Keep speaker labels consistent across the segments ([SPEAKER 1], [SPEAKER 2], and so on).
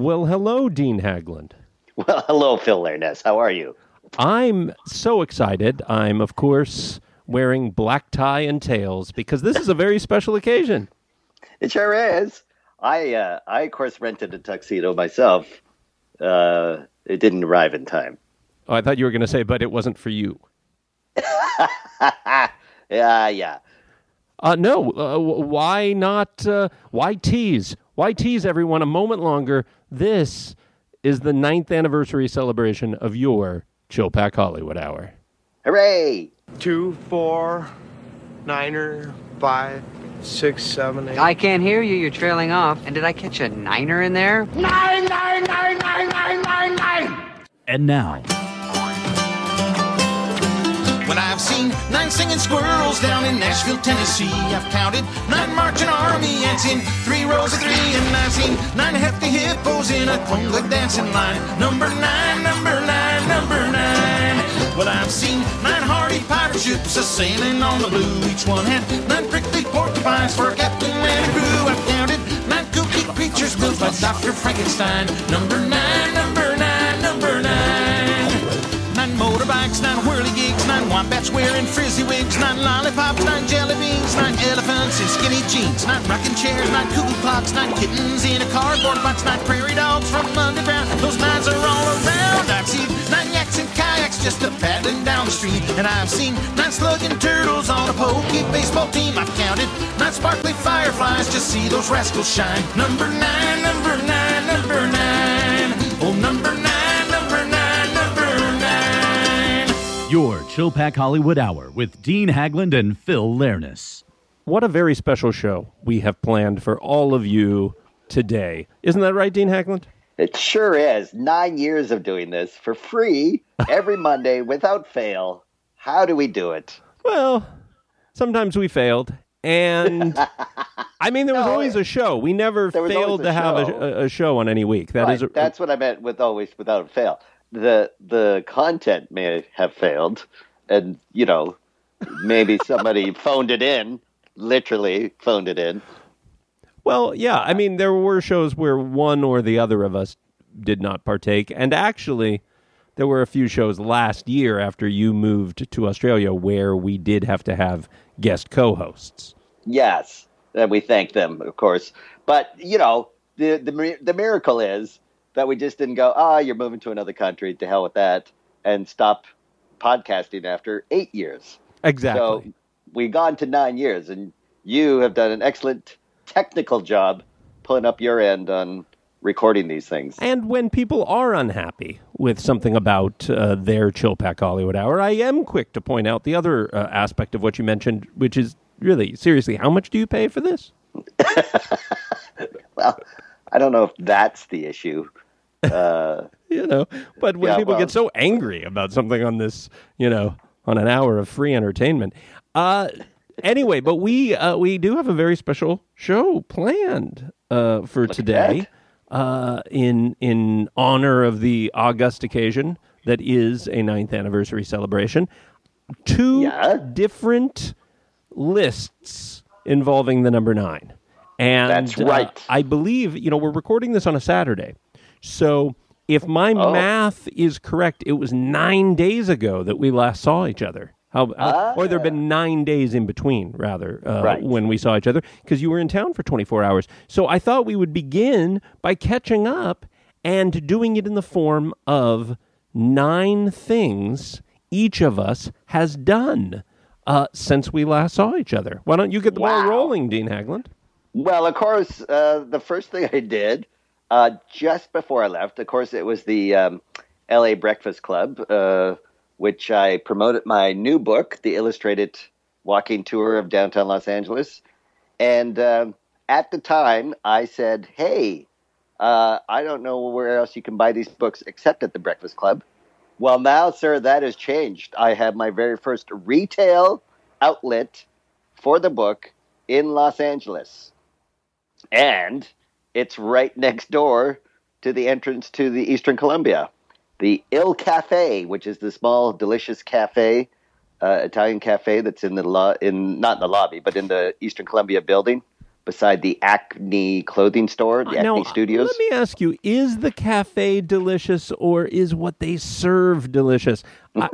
[SPEAKER 1] Well, hello, Dean Haglund.
[SPEAKER 2] Well, hello, Phil Lairness. How are you?
[SPEAKER 1] I'm so excited. I'm, of course, wearing black tie and tails because this is a very special occasion.
[SPEAKER 2] It sure is. I of course, rented a tuxedo myself. It didn't arrive in time.
[SPEAKER 1] Oh, I thought you were going to say, but it wasn't for you.
[SPEAKER 2] Yeah.
[SPEAKER 1] Why not? Why tease? Why tease everyone a moment longer? This is the 9th anniversary celebration of your Chill Pack Hollywood Hour.
[SPEAKER 2] Hooray!
[SPEAKER 3] 2, 4, 9er, 5, 6, 7, 8.
[SPEAKER 4] I can't hear you. You're trailing off. And did I catch a niner in there?
[SPEAKER 5] 9, 9, 9, 9, 9, 9, 9.
[SPEAKER 6] And now.
[SPEAKER 7] When I've seen 9 singing squirrels down in Nashville, Tennessee, I've counted 9 marching army ants in 3 rows of 3, and I've seen 9 hefty hippos in a conga dancing line. Number 9, number 9, number 9. Well, I've seen 9 hardy pirate ships a-sailing on the blue. Each one had 9 prickly porcupines for a captain and a crew. I've counted 9 kooky creatures built by Dr. Frankenstein. Number 9, number 9, number 9. 9 motorbikes, 9 whirligigs, 9 wombats wearing frizzy wigs, 9 lollipops, 9 jelly beans, 9 elephants in skinny jeans, 9 rocking chairs, 9 cuckoo clocks, 9 kittens in a cardboard box, 9 prairie dogs from underground. Those 9s are all around. I've seen 9 yaks in kayaks just a paddling down the street, and I've seen 9 slugging turtles on a pokey baseball team. I've counted 9 sparkly fireflies, just see those rascals shine. Number 9, number 9, number 9. Oh, number 9.
[SPEAKER 6] Your Chill Pack Hollywood Hour with Dean Haglund and Phil Lairness.
[SPEAKER 1] What a very special show we have planned for all of you today. Isn't that right, Dean Haglund?
[SPEAKER 2] It sure is. 9 years of doing this for free every Monday without fail. How do we do it?
[SPEAKER 1] Well, sometimes we failed. And, I mean, there was always a show. We never failed to have a show on any week.
[SPEAKER 2] That's what I meant with always without fail. The content may have failed, and, maybe somebody phoned it in, literally phoned it in.
[SPEAKER 1] Well, yeah, I mean, there were shows where one or the other of us did not partake, and actually, there were a few shows last year after you moved to Australia where we did have to have guest co-hosts.
[SPEAKER 2] Yes, and we thank them, of course. But, the miracle is that we just didn't go, you're moving to another country, to hell with that, and stop podcasting after 8 years.
[SPEAKER 1] Exactly.
[SPEAKER 2] So we gone to 9 years, and you have done an excellent technical job pulling up your end on recording these things.
[SPEAKER 1] And when people are unhappy with something about their Chill Pack Hollywood Hour, I am quick to point out the other aspect of what you mentioned, which is really, seriously, how much do you pay for this?
[SPEAKER 2] Well, I don't know if that's the issue.
[SPEAKER 1] But when people get so angry about something on this, on an hour of free entertainment. Anyway, but we do have a very special show planned for today in honor of the august occasion that is a 9th anniversary celebration. 2 different lists involving the number 9. And
[SPEAKER 2] that's right.
[SPEAKER 1] I believe, we're recording this on a Saturday. So if my math is correct, it was 9 days ago that we last saw each other. Or there have been 9 days in between, rather, when we saw each other, because you were in town for 24 hours. So I thought we would begin by catching up and doing it in the form of 9 things each of us has done since we last saw each other. Why don't you get the ball rolling, Dean Haglund?
[SPEAKER 2] Well, of course, the first thing I did just before I left, of course, it was the LA Breakfast Club, which I promoted my new book, The Illustrated Walking Tour of Downtown Los Angeles. And at the time, I said, hey, I don't know where else you can buy these books except at the Breakfast Club. Well, now, sir, that has changed. I have my very first retail outlet for the book in Los Angeles. And it's right next door to the entrance to the Eastern Columbia. The Il Cafe, which is the small, delicious cafe, Italian cafe that's in not in the lobby, but in the Eastern Columbia building, beside the Acne clothing store, the Acne Studios.
[SPEAKER 1] Let me ask you, is the cafe delicious or is what they serve delicious?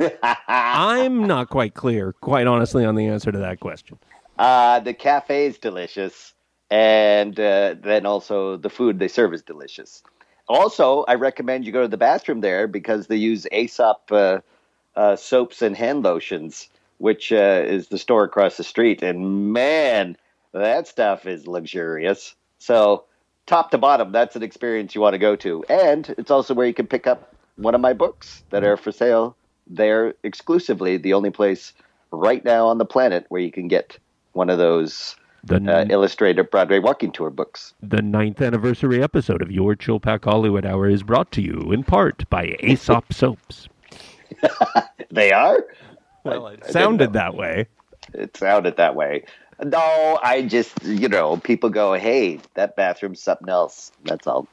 [SPEAKER 1] I'm not quite clear, quite honestly, on the answer to that question.
[SPEAKER 2] The cafe is delicious, and then also the food they serve is delicious. Also, I recommend you go to the bathroom there because they use Aesop soaps and hand lotions, which is the store across the street. And man, that stuff is luxurious. So top to bottom, that's an experience you want to go to. And it's also where you can pick up one of my books that are for sale there exclusively, the only place right now on the planet where you can get one of those illustrated Broadway walking tour books.
[SPEAKER 1] The 9th anniversary episode of Your Chilpack Hollywood Hour is brought to you in part by Aesop Soaps.
[SPEAKER 2] They are?
[SPEAKER 1] Well, it sounded that way.
[SPEAKER 2] It sounded that way. No, I just, people go, hey, that bathroom's something else. That's all.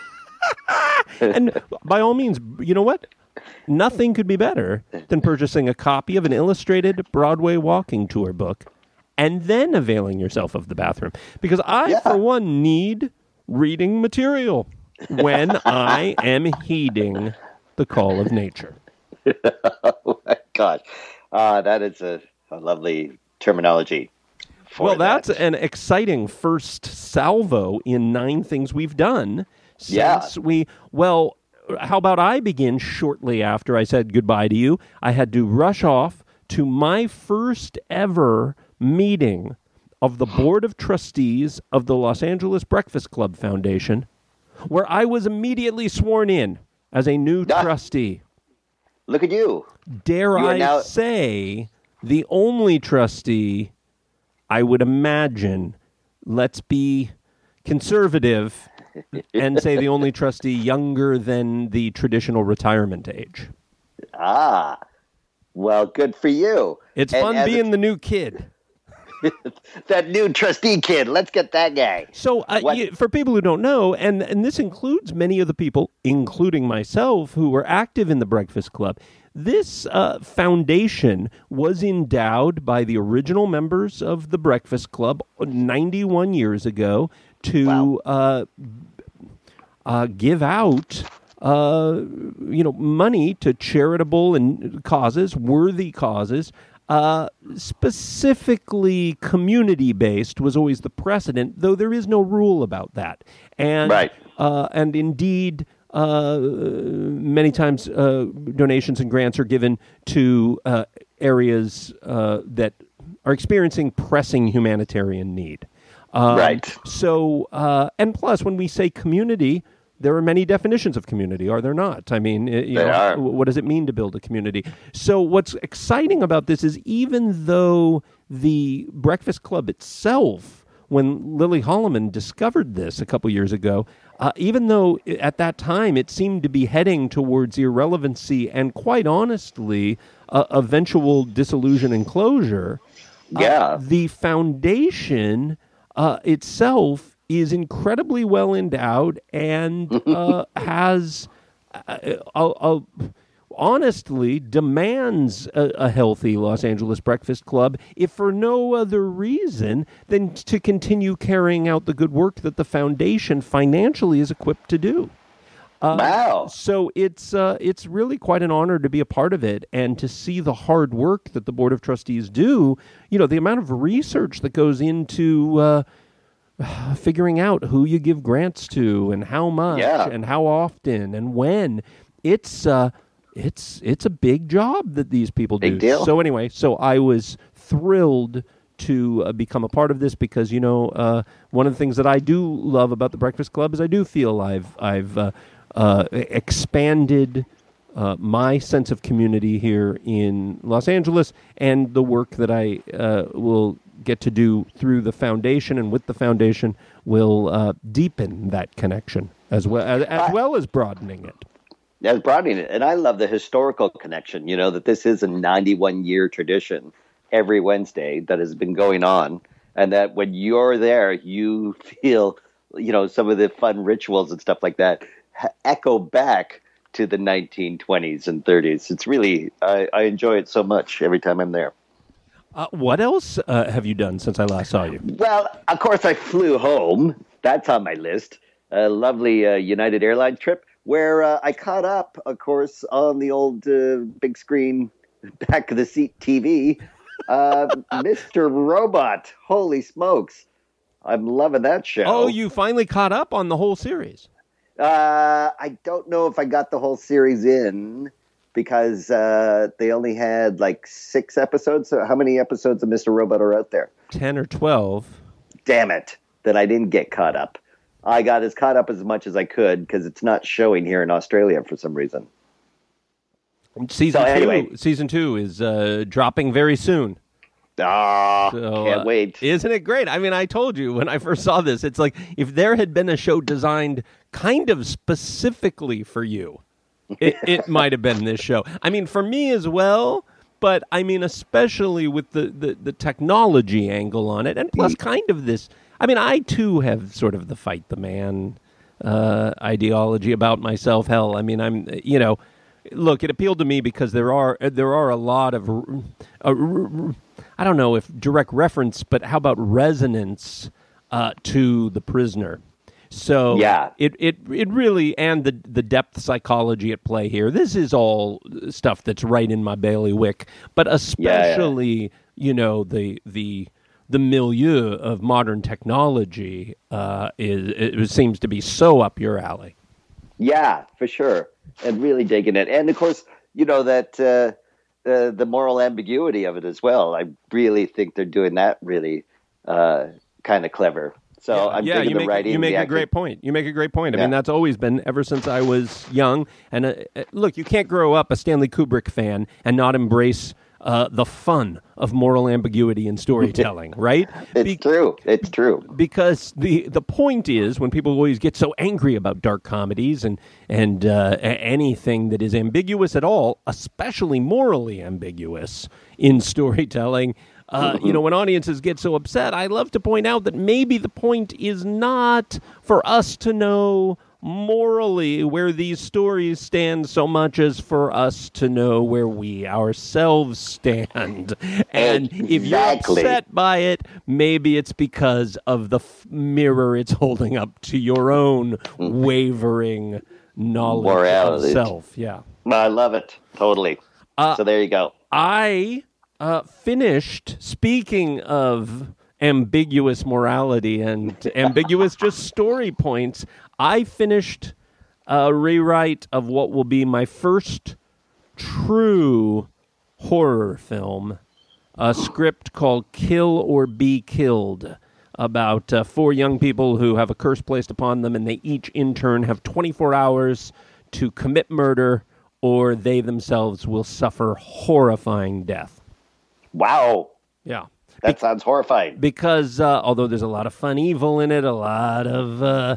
[SPEAKER 1] And by all means, you know what? Nothing could be better than purchasing a copy of an illustrated Broadway walking tour book and then availing yourself of the bathroom. Because I, for one, need reading material when I am heeding the call of nature.
[SPEAKER 2] Oh, my God. That is a lovely terminology.
[SPEAKER 1] Well, that's an exciting first salvo in 9 things we've done since how about I begin shortly after I said goodbye to you? I had to rush off to my first ever meeting of the Board of Trustees of the Los Angeles Breakfast Club Foundation, where I was immediately sworn in as a new trustee.
[SPEAKER 2] Look at you.
[SPEAKER 1] Dare I say, the only trustee, I would imagine, let's be conservative and say the only trustee younger than the traditional retirement age.
[SPEAKER 2] Ah, well, good for you.
[SPEAKER 1] It's fun being the new kid.
[SPEAKER 2] That new trustee kid. Let's get that guy.
[SPEAKER 1] So for people who don't know, and this includes many of the people, including myself, who were active in the Breakfast Club, this foundation was endowed by the original members of the Breakfast Club 91 years ago to give out money to charitable and causes, worthy causes. Specifically community-based was always the precedent, though there is no rule about that. And and indeed, many times donations and grants are given to areas that are experiencing pressing humanitarian need. So, and plus, when we say community, there are many definitions of community, are there not? I mean, what does it mean to build a community? So what's exciting about this is even though the Breakfast Club itself, when Lily Holloman discovered this a couple years ago, even though at that time it seemed to be heading towards irrelevancy and quite honestly, eventual dissolution and closure, the foundation itself is incredibly well endowed and has, honestly, demands a healthy Los Angeles Breakfast Club, if for no other reason than to continue carrying out the good work that the foundation financially is equipped to do. So it's really quite an honor to be a part of it and to see the hard work that the Board of Trustees do. The amount of research that goes into figuring out who you give grants to and how much and how often and when. It's a big job that these people do.
[SPEAKER 2] Big deal.
[SPEAKER 1] So anyway, I was thrilled to become a part of this because, one of the things that I do love about the Breakfast Club is I do feel I've expanded my sense of community here in Los Angeles, and the work that I will get to do through the foundation and with the foundation will deepen that connection as well as broadening it.
[SPEAKER 2] As broadening it. And I love the historical connection, that this is a 91-year tradition every Wednesday that has been going on, and that when you're there, you feel, some of the fun rituals and stuff like that echo back to the 1920s and 30s. It's really, I enjoy it so much every time I'm there.
[SPEAKER 1] What else have you done since I last saw you?
[SPEAKER 2] Well, of course, I flew home. That's on my list. A lovely United Airlines trip where I caught up, of course, on the old big screen back of the seat TV. Mr. Robot. Holy smokes. I'm loving that show.
[SPEAKER 1] Oh, you finally caught up on the whole series.
[SPEAKER 2] I don't know if I got the whole series in because they only had like 6 episodes. So how many episodes of Mr. Robot are out there?
[SPEAKER 1] 10 or 12.
[SPEAKER 2] Damn it. Then I didn't get caught up. I got as caught up as much as I could because it's not showing here in Australia for some reason.
[SPEAKER 1] Season 2 is dropping very soon.
[SPEAKER 2] Can't wait.
[SPEAKER 1] Isn't it great? I mean, I told you when I first saw this, it's like if there had been a show designed kind of specifically for you, it might have been this show. I mean, for me as well, but I mean, especially with the technology angle on it, and plus kind of this. I mean, I too have sort of the fight the man ideology about myself. Hell, I mean, I'm, look, it appealed to me because there are a lot of, I don't know if direct reference, but how about resonance to The Prisoner? So
[SPEAKER 2] yeah,
[SPEAKER 1] it really, and the depth psychology at play here. This is all stuff that's right in my bailiwick, but especially the milieu of modern technology it seems to be so up your alley.
[SPEAKER 2] Yeah, for sure, and really digging it, and of course, that. The moral ambiguity of it as well. I really think they're doing that really kind of clever. So I'm digging the writing.
[SPEAKER 1] You make a great point. I mean, that's always been ever since I was young. And look, you can't grow up a Stanley Kubrick fan and not embrace the fun of moral ambiguity in storytelling, right?
[SPEAKER 2] It's true.
[SPEAKER 1] Because the point is, when people always get so angry about dark comedies and anything that is ambiguous at all, especially morally ambiguous in storytelling, when audiences get so upset, I love to point out that maybe the point is not for us to know morally where these stories stand so much as for us to know where we ourselves stand. And if you're upset by it, maybe it's because of the mirror it's holding up to your own wavering knowledge of self. Yeah.
[SPEAKER 2] I love it. Totally. So there you go.
[SPEAKER 1] I finished, speaking of ambiguous morality and ambiguous just story points, I finished a rewrite of what will be my first true horror film, a script called Kill or Be Killed, about 4 young people who have a curse placed upon them, and they each in turn have 24 hours to commit murder, or they themselves will suffer horrifying death.
[SPEAKER 2] Wow.
[SPEAKER 1] Yeah.
[SPEAKER 2] That sounds horrifying.
[SPEAKER 1] Because although there's a lot of fun evil in it, a lot of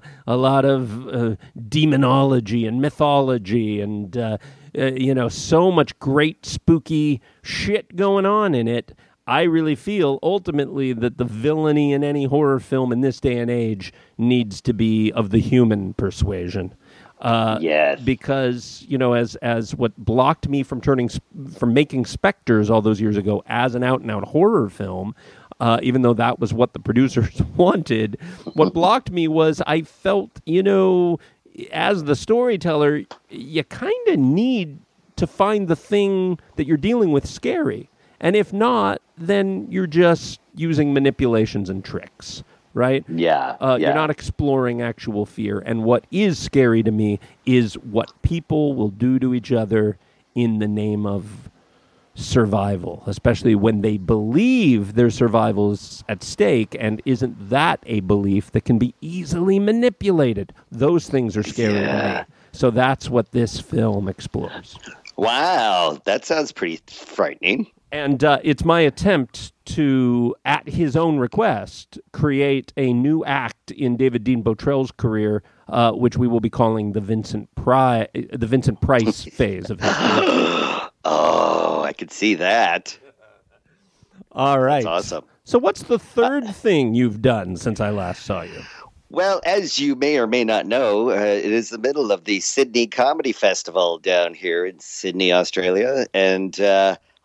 [SPEAKER 1] demonology and mythology, and so much great spooky shit going on in it, I really feel ultimately that the villainy in any horror film in this day and age needs to be of the human persuasion.
[SPEAKER 2] Yes.
[SPEAKER 1] Because, as what blocked me from making Spectres all those years ago as an out-and-out horror film, even though that was what the producers wanted, what blocked me was I felt, as the storyteller, you kind of need to find the thing that you're dealing with scary. And if not, then you're just using manipulations and tricks. Right?
[SPEAKER 2] Yeah.
[SPEAKER 1] You're not exploring actual fear. And what is scary to me is what people will do to each other in the name of survival, especially when they believe their survival is at stake. And isn't that a belief that can be easily manipulated? Those things are scary to me. So that's what this film explores.
[SPEAKER 2] Wow. That sounds pretty frightening.
[SPEAKER 1] And it's my attempt to, at his own request, create a new act in David Dean Botrell's career, which we will be calling the Vincent Price phase of his career.
[SPEAKER 2] Oh, I could see that.
[SPEAKER 1] All right.
[SPEAKER 2] That's awesome.
[SPEAKER 1] So what's the third thing you've done since I last saw you?
[SPEAKER 2] Well, as you may or may not know, it is the middle of the Sydney Comedy Festival down here in Sydney, Australia, and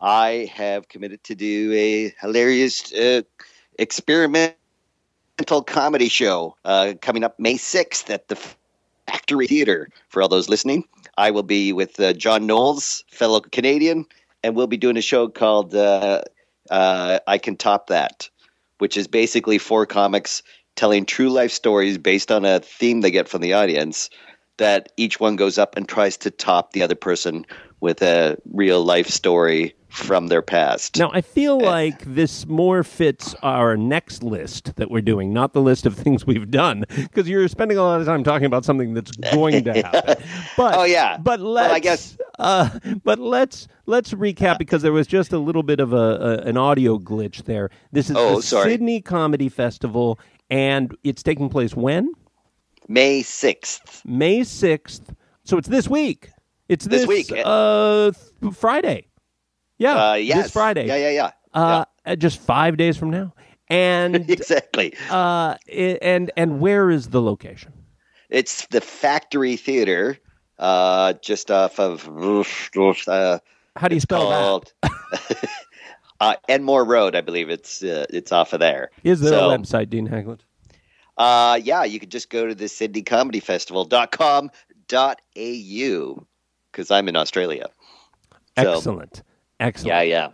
[SPEAKER 2] I have committed to do a hilarious experimental comedy show coming up May 6th at the Factory Theatre. For all those listening, I will be with John Knowles, fellow Canadian, and we'll be doing a show called I Can Top That, which is basically 4 comics telling true life stories based on a theme they get from the audience, that each one goes up and tries to top the other person with a real life story from their past.
[SPEAKER 1] Now, I feel like this more fits our next list that we're doing, not the list of things we've done, because you're spending a lot of time talking about something that's going to happen. But, But let's recap, because there was just a little bit of an audio glitch there. This is the Sydney Comedy Festival, and it's taking place when?
[SPEAKER 2] May 6th.
[SPEAKER 1] May 6th. So it's this week. It's this week. Friday. Yeah,
[SPEAKER 2] yes.
[SPEAKER 1] This Friday.
[SPEAKER 2] Yeah.
[SPEAKER 1] Just 5 days from now. And
[SPEAKER 2] exactly.
[SPEAKER 1] And where is the location?
[SPEAKER 2] It's the Factory Theatre, just off of.
[SPEAKER 1] How do you spell
[SPEAKER 2] that? Enmore Road, I believe it's off of there.
[SPEAKER 1] Is there a website, Dean Haglund?
[SPEAKER 2] Yeah, you could just go to the sydneycomedyfestival.com.au, because I'm in Australia.
[SPEAKER 1] Excellent.
[SPEAKER 2] Yeah.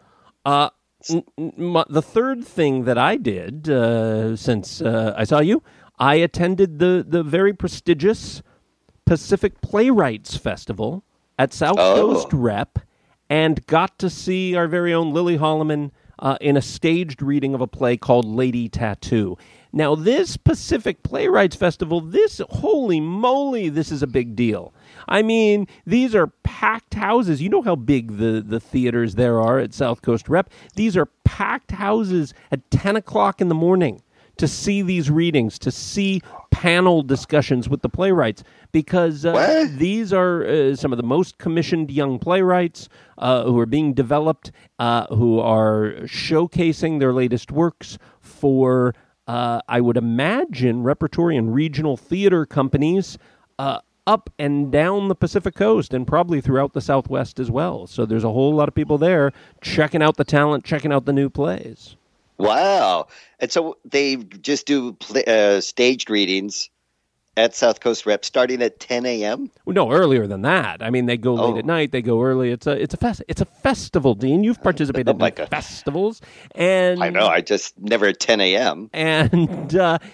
[SPEAKER 1] The third thing that I did since I saw you, I attended the very prestigious Pacific Playwrights Festival at South Coast Rep, and got to see our very own Lily Holloman in a staged reading of a play called Lady Tattoo. Now, this Pacific Playwrights Festival, holy moly, this is a big deal. I mean, these are packed houses. You know how big the theaters there are at South Coast Rep? These are packed houses at 10 o'clock in the morning to see these readings, to see panel discussions with the playwrights, because these are some of the most commissioned young playwrights who are being developed, who are showcasing their latest works for, I would imagine, repertory and regional theater companies up and down the Pacific Coast, and probably throughout the Southwest as well. So there's a whole lot of people there checking out the talent, checking out the new plays.
[SPEAKER 2] Wow. And so they just do staged readings at South Coast Rep starting at 10 a.m.?
[SPEAKER 1] No, earlier than that. I mean, they go late at night, they go early. It's a festival, Dean. You've participated in festivals. And
[SPEAKER 2] I know, I just never at 10 a.m.
[SPEAKER 1] And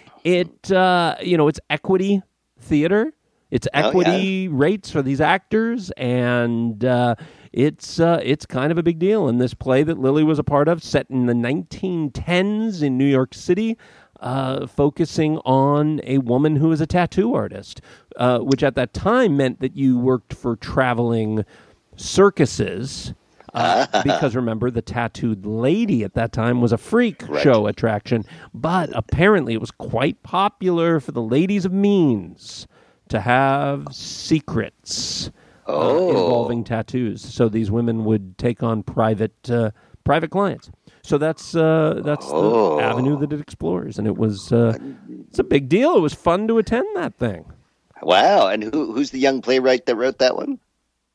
[SPEAKER 1] it's equity theater. It's equity rates for these actors, and it's kind of a big deal. And this play that Lily was a part of, set in the 1910s in New York City, focusing on a woman who is a tattoo artist, which at that time meant that you worked for traveling circuses, because remember, the tattooed lady at that time was a freak show attraction. But apparently it was quite popular for the ladies of means to have secrets involving tattoos. So these women would take on private clients. So that's the avenue that it explores, and it's a big deal. It was fun to attend that thing.
[SPEAKER 2] Wow! And who's the young playwright that wrote that one?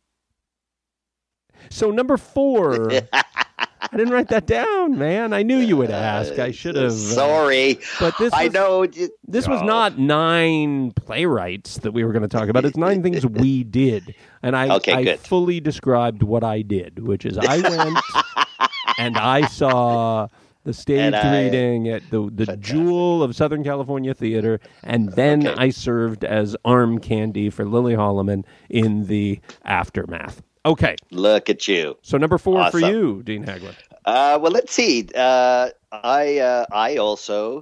[SPEAKER 1] So number 4. I didn't write that down, man. I knew you would ask. I should have.
[SPEAKER 2] Sorry,
[SPEAKER 1] but this was not 9 playwrights that we were going to talk about. It's 9 things we did, and I fully described what I did, which is I went and I saw the stage reading at the Jewel of Southern California Theater, and then I served as arm candy for Lily Holloman in the aftermath. Okay.
[SPEAKER 2] Look at you.
[SPEAKER 1] So number 4 for you, Dean Haglund.
[SPEAKER 2] Well, let's see. I also,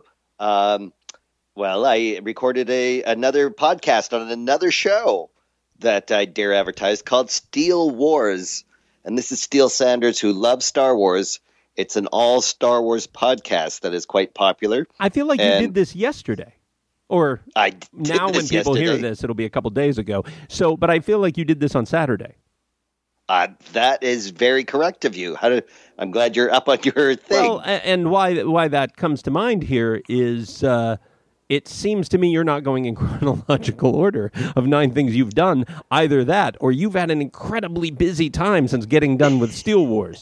[SPEAKER 2] I recorded another podcast on another show that I dare advertise called Steel Wars. And this is Steele Sanders, who loves Star Wars. It's an all Star Wars podcast that is quite popular.
[SPEAKER 1] I feel like you did this yesterday. Or now when people hear this, it'll be a couple days ago. So, but I feel like you did this on Saturday.
[SPEAKER 2] That is very correct of you. I'm glad you're up on your thing.
[SPEAKER 1] Well, and why that comes to mind here is it seems to me you're not going in chronological order of 9 things you've done. Either that, or you've had an incredibly busy time since getting done with Steel Wars.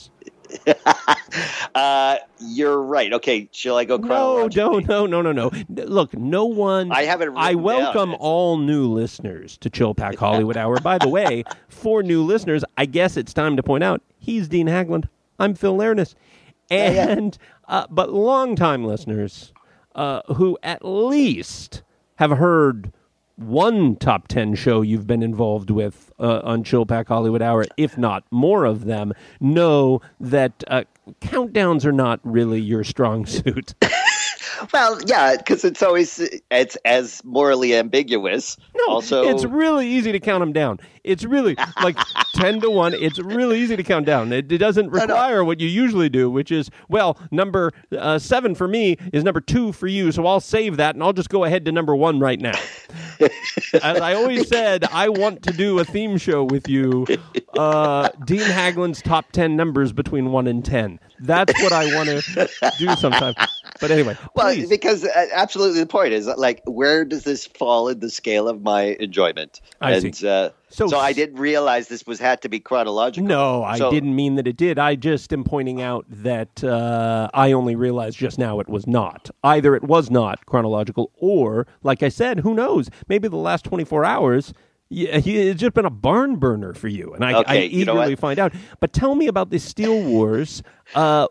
[SPEAKER 2] You're right. Okay, shall I go
[SPEAKER 1] No,
[SPEAKER 2] chronologically?
[SPEAKER 1] no. Look, no one.
[SPEAKER 2] I haven't written
[SPEAKER 1] I welcome
[SPEAKER 2] down.
[SPEAKER 1] all new listeners to Chill Pack Hollywood Hour. By the way, for new listeners, I guess it's time to point out he's Dean Hagland. I'm Phil Lernis. And but longtime listeners who at least have heard one top 10 show you've been involved with on Chill Pack Hollywood Hour, if not more of them, know that countdowns are not really your strong suit.
[SPEAKER 2] Well, yeah, because it's as morally ambiguous.
[SPEAKER 1] No,
[SPEAKER 2] also,
[SPEAKER 1] it's really easy to count them down. It's really like 10 to 1. It's really easy to count down. It doesn't require what you usually do, which is, well, number 7 for me is number 2 for you, so I'll save that and I'll just go ahead to number 1 right now. As I always said, I want to do a theme show with you. Dean Hagland's top 10 numbers between 1 and 10. That's what I want to do sometime. But anyway,
[SPEAKER 2] well,
[SPEAKER 1] please.
[SPEAKER 2] because absolutely the point is like, where does this fall in the scale of my enjoyment?
[SPEAKER 1] I see.
[SPEAKER 2] So I didn't realize this had to be chronological.
[SPEAKER 1] No, I didn't mean that it did. I just am pointing out that I only realized just now it was not. Either it was not chronological, or, like I said, who knows? Maybe the last 24 hours, it's just been a barn burner for you, and I eagerly find out. But tell me about the Steel Wars. I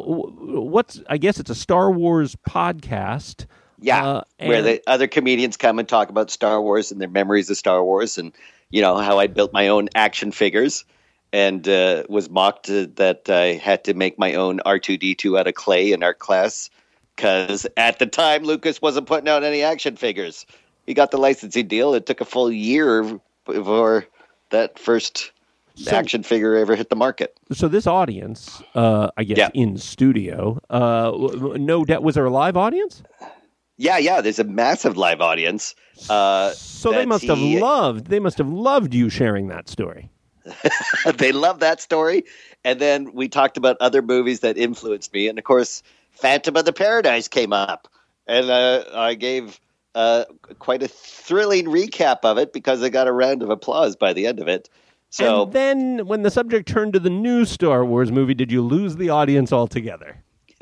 [SPEAKER 1] guess it's a Star Wars podcast.
[SPEAKER 2] Yeah, where the other comedians come and talk about Star Wars and their memories of Star Wars, and how I built my own action figures and was mocked that I had to make my own R2-D2 out of clay in art class because at the time Lucas wasn't putting out any action figures. He got the licensing deal. It took a full year before that first action figure ever hit the market. So this audience, I guess, in studio, no doubt, was there a live audience? Yeah. There's a massive live audience. So they must have loved you sharing that story. They love that story. And then we talked about other movies that influenced me. And of course, Phantom of the Paradise came up. And I gave quite a thrilling recap of it because I got a round of applause by the end of it. So, and then when the subject turned to the new Star Wars movie, did you lose the audience altogether?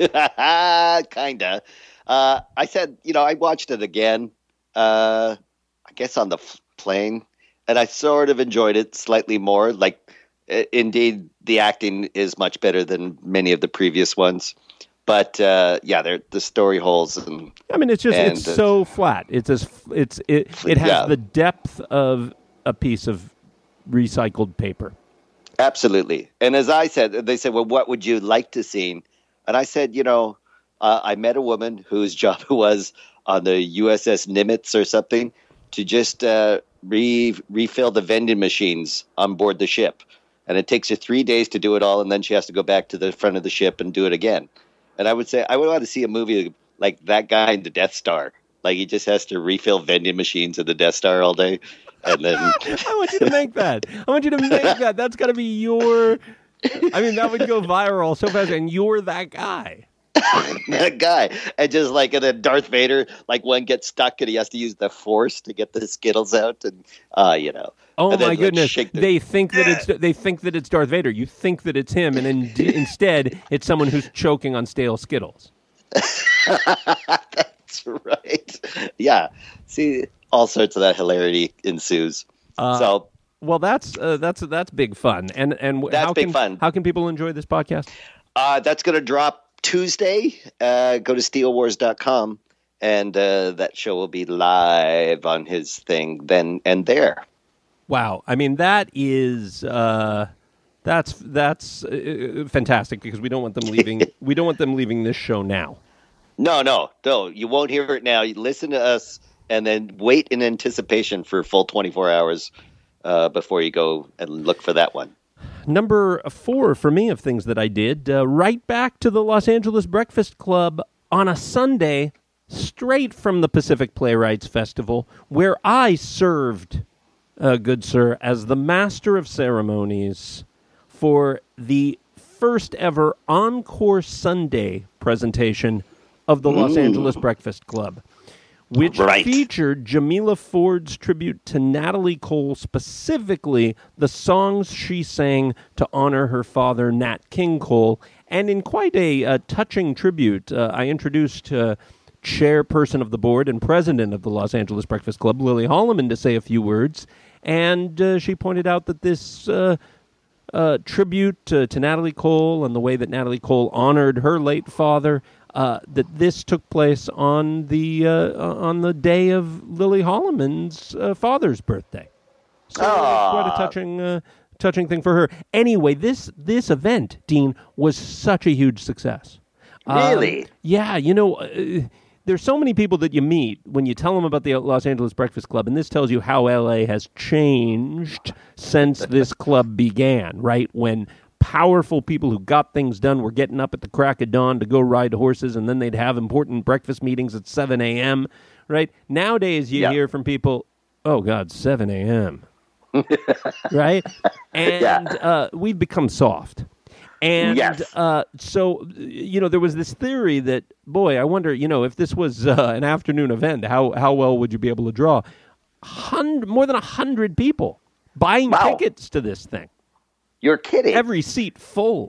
[SPEAKER 2] Kinda. I said, I watched it again, I guess on the plane, and I sort of enjoyed it slightly more. Like, indeed, the acting is much better than many of the previous ones. But the story holes. And I mean, it's so flat. It has the depth of a piece of recycled paper. Absolutely. And as I said, they said, well, what would you like to see? And I said, I met a woman whose job it was on the USS Nimitz or something to just refill the vending machines on board the ship. And it takes her 3 days to do it all, and then she has to go back to the front of the ship and do it again. And I would say, I would want to see a movie like that guy in the Death Star. Like, he just has to refill vending machines at the Death Star all day. And then I want you to make that. That's got to be your... I mean, that would go viral so fast, and you're that guy. That guy. And just like in a Darth Vader, like one gets stuck and he has to use the Force to get the Skittles out, and Oh and my goodness! They think that it's Darth Vader. You think that it's him, and instead it's someone who's choking on stale Skittles. That's right. Yeah. See, all sorts of that hilarity ensues. Well, that's big fun, and that's big fun. How can people enjoy this podcast? That's going to drop Tuesday. Go to steelwars.com, and that show will be live on his thing then and there. Wow, I mean that is that's fantastic because we don't want them leaving. We don't want them leaving this show now. No, you won't hear it now. You listen to us and then wait in anticipation for a full 24 hours before you go and look for that one. Number 4 for me of things that I did, right back to the Los Angeles Breakfast Club on a Sunday, straight from the Pacific Playwrights Festival, where I served, good sir, as the master of ceremonies for the first ever Encore Sunday presentation of the Los Angeles Breakfast Club,
[SPEAKER 1] which featured Jamila Ford's tribute to Natalie Cole, specifically the songs she sang to honor her father, Nat King Cole. And in quite a touching tribute, I introduced chairperson of the board and president of the Los Angeles Breakfast Club, Lily Holloman, to say a few words. And she pointed out that this tribute to Natalie Cole and the way that Natalie Cole honored her late father, that this took place on the day of Lily Holloman's father's birthday. So it was quite a touching thing for her. Anyway, this event, Dean, was such a huge success.
[SPEAKER 2] Really?
[SPEAKER 1] Yeah, there's so many people that you meet when you tell them about the Los Angeles Breakfast Club, and this tells you how LA has changed since this club began, right? When powerful people who got things done were getting up at the crack of dawn to go ride horses, and then they'd have important breakfast meetings at 7 a.m., right? Nowadays, you hear from people, oh, God, 7 a.m., right? And we've become soft. And so, there was this theory that, boy, I wonder, if this was an afternoon event, how well would you be able to draw? More than 100 people buying tickets to this thing.
[SPEAKER 2] You're kidding.
[SPEAKER 1] Every seat full.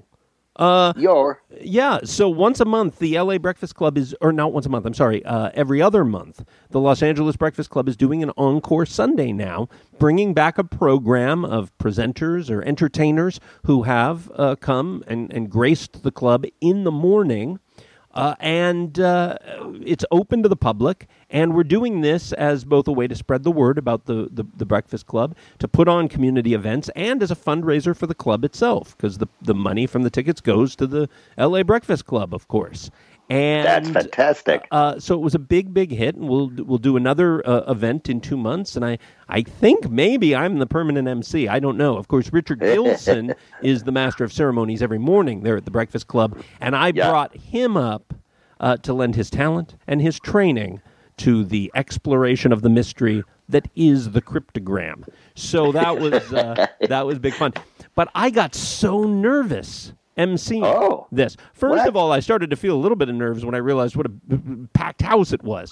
[SPEAKER 2] Yeah,
[SPEAKER 1] so once a month, the LA Breakfast Club not once a month, I'm sorry, every other month, the Los Angeles Breakfast Club is doing an Encore Sunday now, bringing back a program of presenters or entertainers who have come and graced the club in the morning. And it's open to the public, and we're doing this as both a way to spread the word about the Breakfast Club, to put on community events, and as a fundraiser for the club itself, because the money from the tickets goes to the LA Breakfast Club, of course. And
[SPEAKER 2] that's fantastic.
[SPEAKER 1] So it was a big hit, and we'll do another event in 2 months, and I think maybe I'm the permanent MC. I don't know. Of course, Richard Gilson is the master of ceremonies every morning there at the Breakfast Club, and I brought him up to lend his talent and his training to the exploration of the mystery that is the cryptogram. So that was big fun. But I got so nervous emceeing this. First of all, I started to feel a little bit of nerves when I realized what a packed house it was.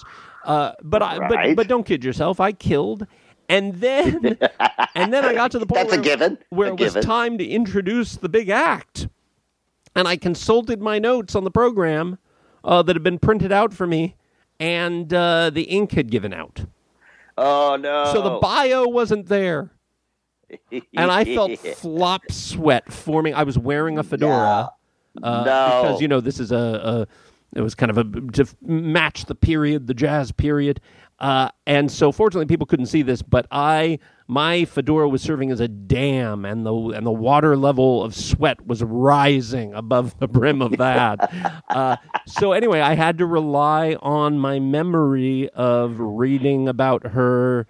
[SPEAKER 1] But don't kid yourself, I killed. And then I got to the point where it was time to introduce the big act. And I consulted my notes on the program that had been printed out for me, and the ink had given out.
[SPEAKER 2] Oh, no.
[SPEAKER 1] So the bio wasn't there. And I felt flop sweat forming. I was wearing a fedora because, this is it was kind of to match the period, the jazz period. And so fortunately people couldn't see this, but my fedora was serving as a dam, and the water level of sweat was rising above the brim of that. So anyway, I had to rely on my memory of reading about her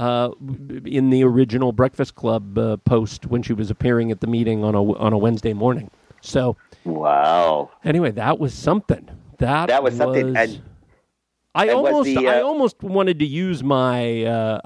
[SPEAKER 1] in the original Breakfast Club post when she was appearing at the meeting on a Wednesday morning. So,
[SPEAKER 2] wow.
[SPEAKER 1] Anyway, that was something. That was something. And I almost wanted to use my.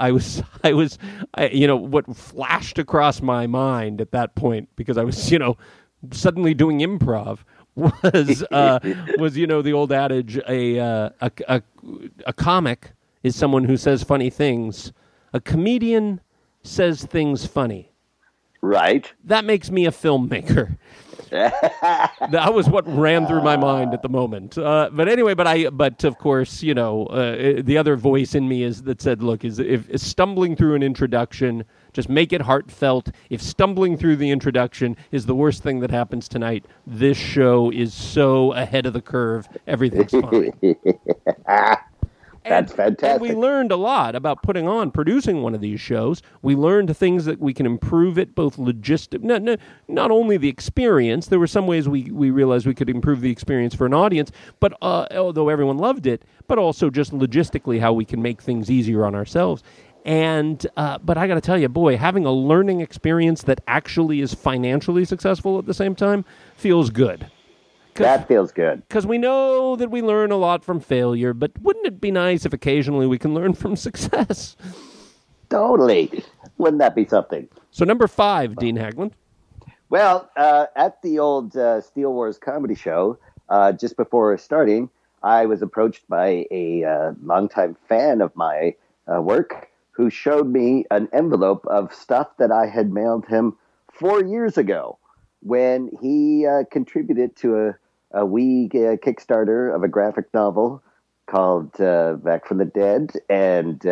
[SPEAKER 1] What flashed across my mind at that point, because I was suddenly doing improv, was the old adage, a comic is someone who says funny things. A comedian says things funny.
[SPEAKER 2] Right.
[SPEAKER 1] That makes me a filmmaker. That was what ran through my mind at the moment. But anyway, but of course, the other voice in me that said, look, if stumbling through an introduction, just make it heartfelt. If stumbling through the introduction is the worst thing that happens tonight, this show is so ahead of the curve, everything's fine.
[SPEAKER 2] That's fantastic.
[SPEAKER 1] And we learned a lot about producing one of these shows. We learned things that we can improve it, both not only the experience. There were some ways we realized we could improve the experience for an audience, but although everyone loved it, but also just logistically how we can make things easier on ourselves. And but I got to tell you, boy, having a learning experience that actually is financially successful at the same time feels good.
[SPEAKER 2] That feels good.
[SPEAKER 1] Because we know that we learn a lot from failure, but wouldn't it be nice if occasionally we can learn from success?
[SPEAKER 2] Totally. Wouldn't that be something?
[SPEAKER 1] So number 5, Dean Haglund.
[SPEAKER 2] Well, at the old Steel Wars comedy show, just before starting, I was approached by a longtime fan of my work who showed me an envelope of stuff that I had mailed him 4 years ago when he contributed to a wee Kickstarter of a graphic novel called Back from the Dead. And,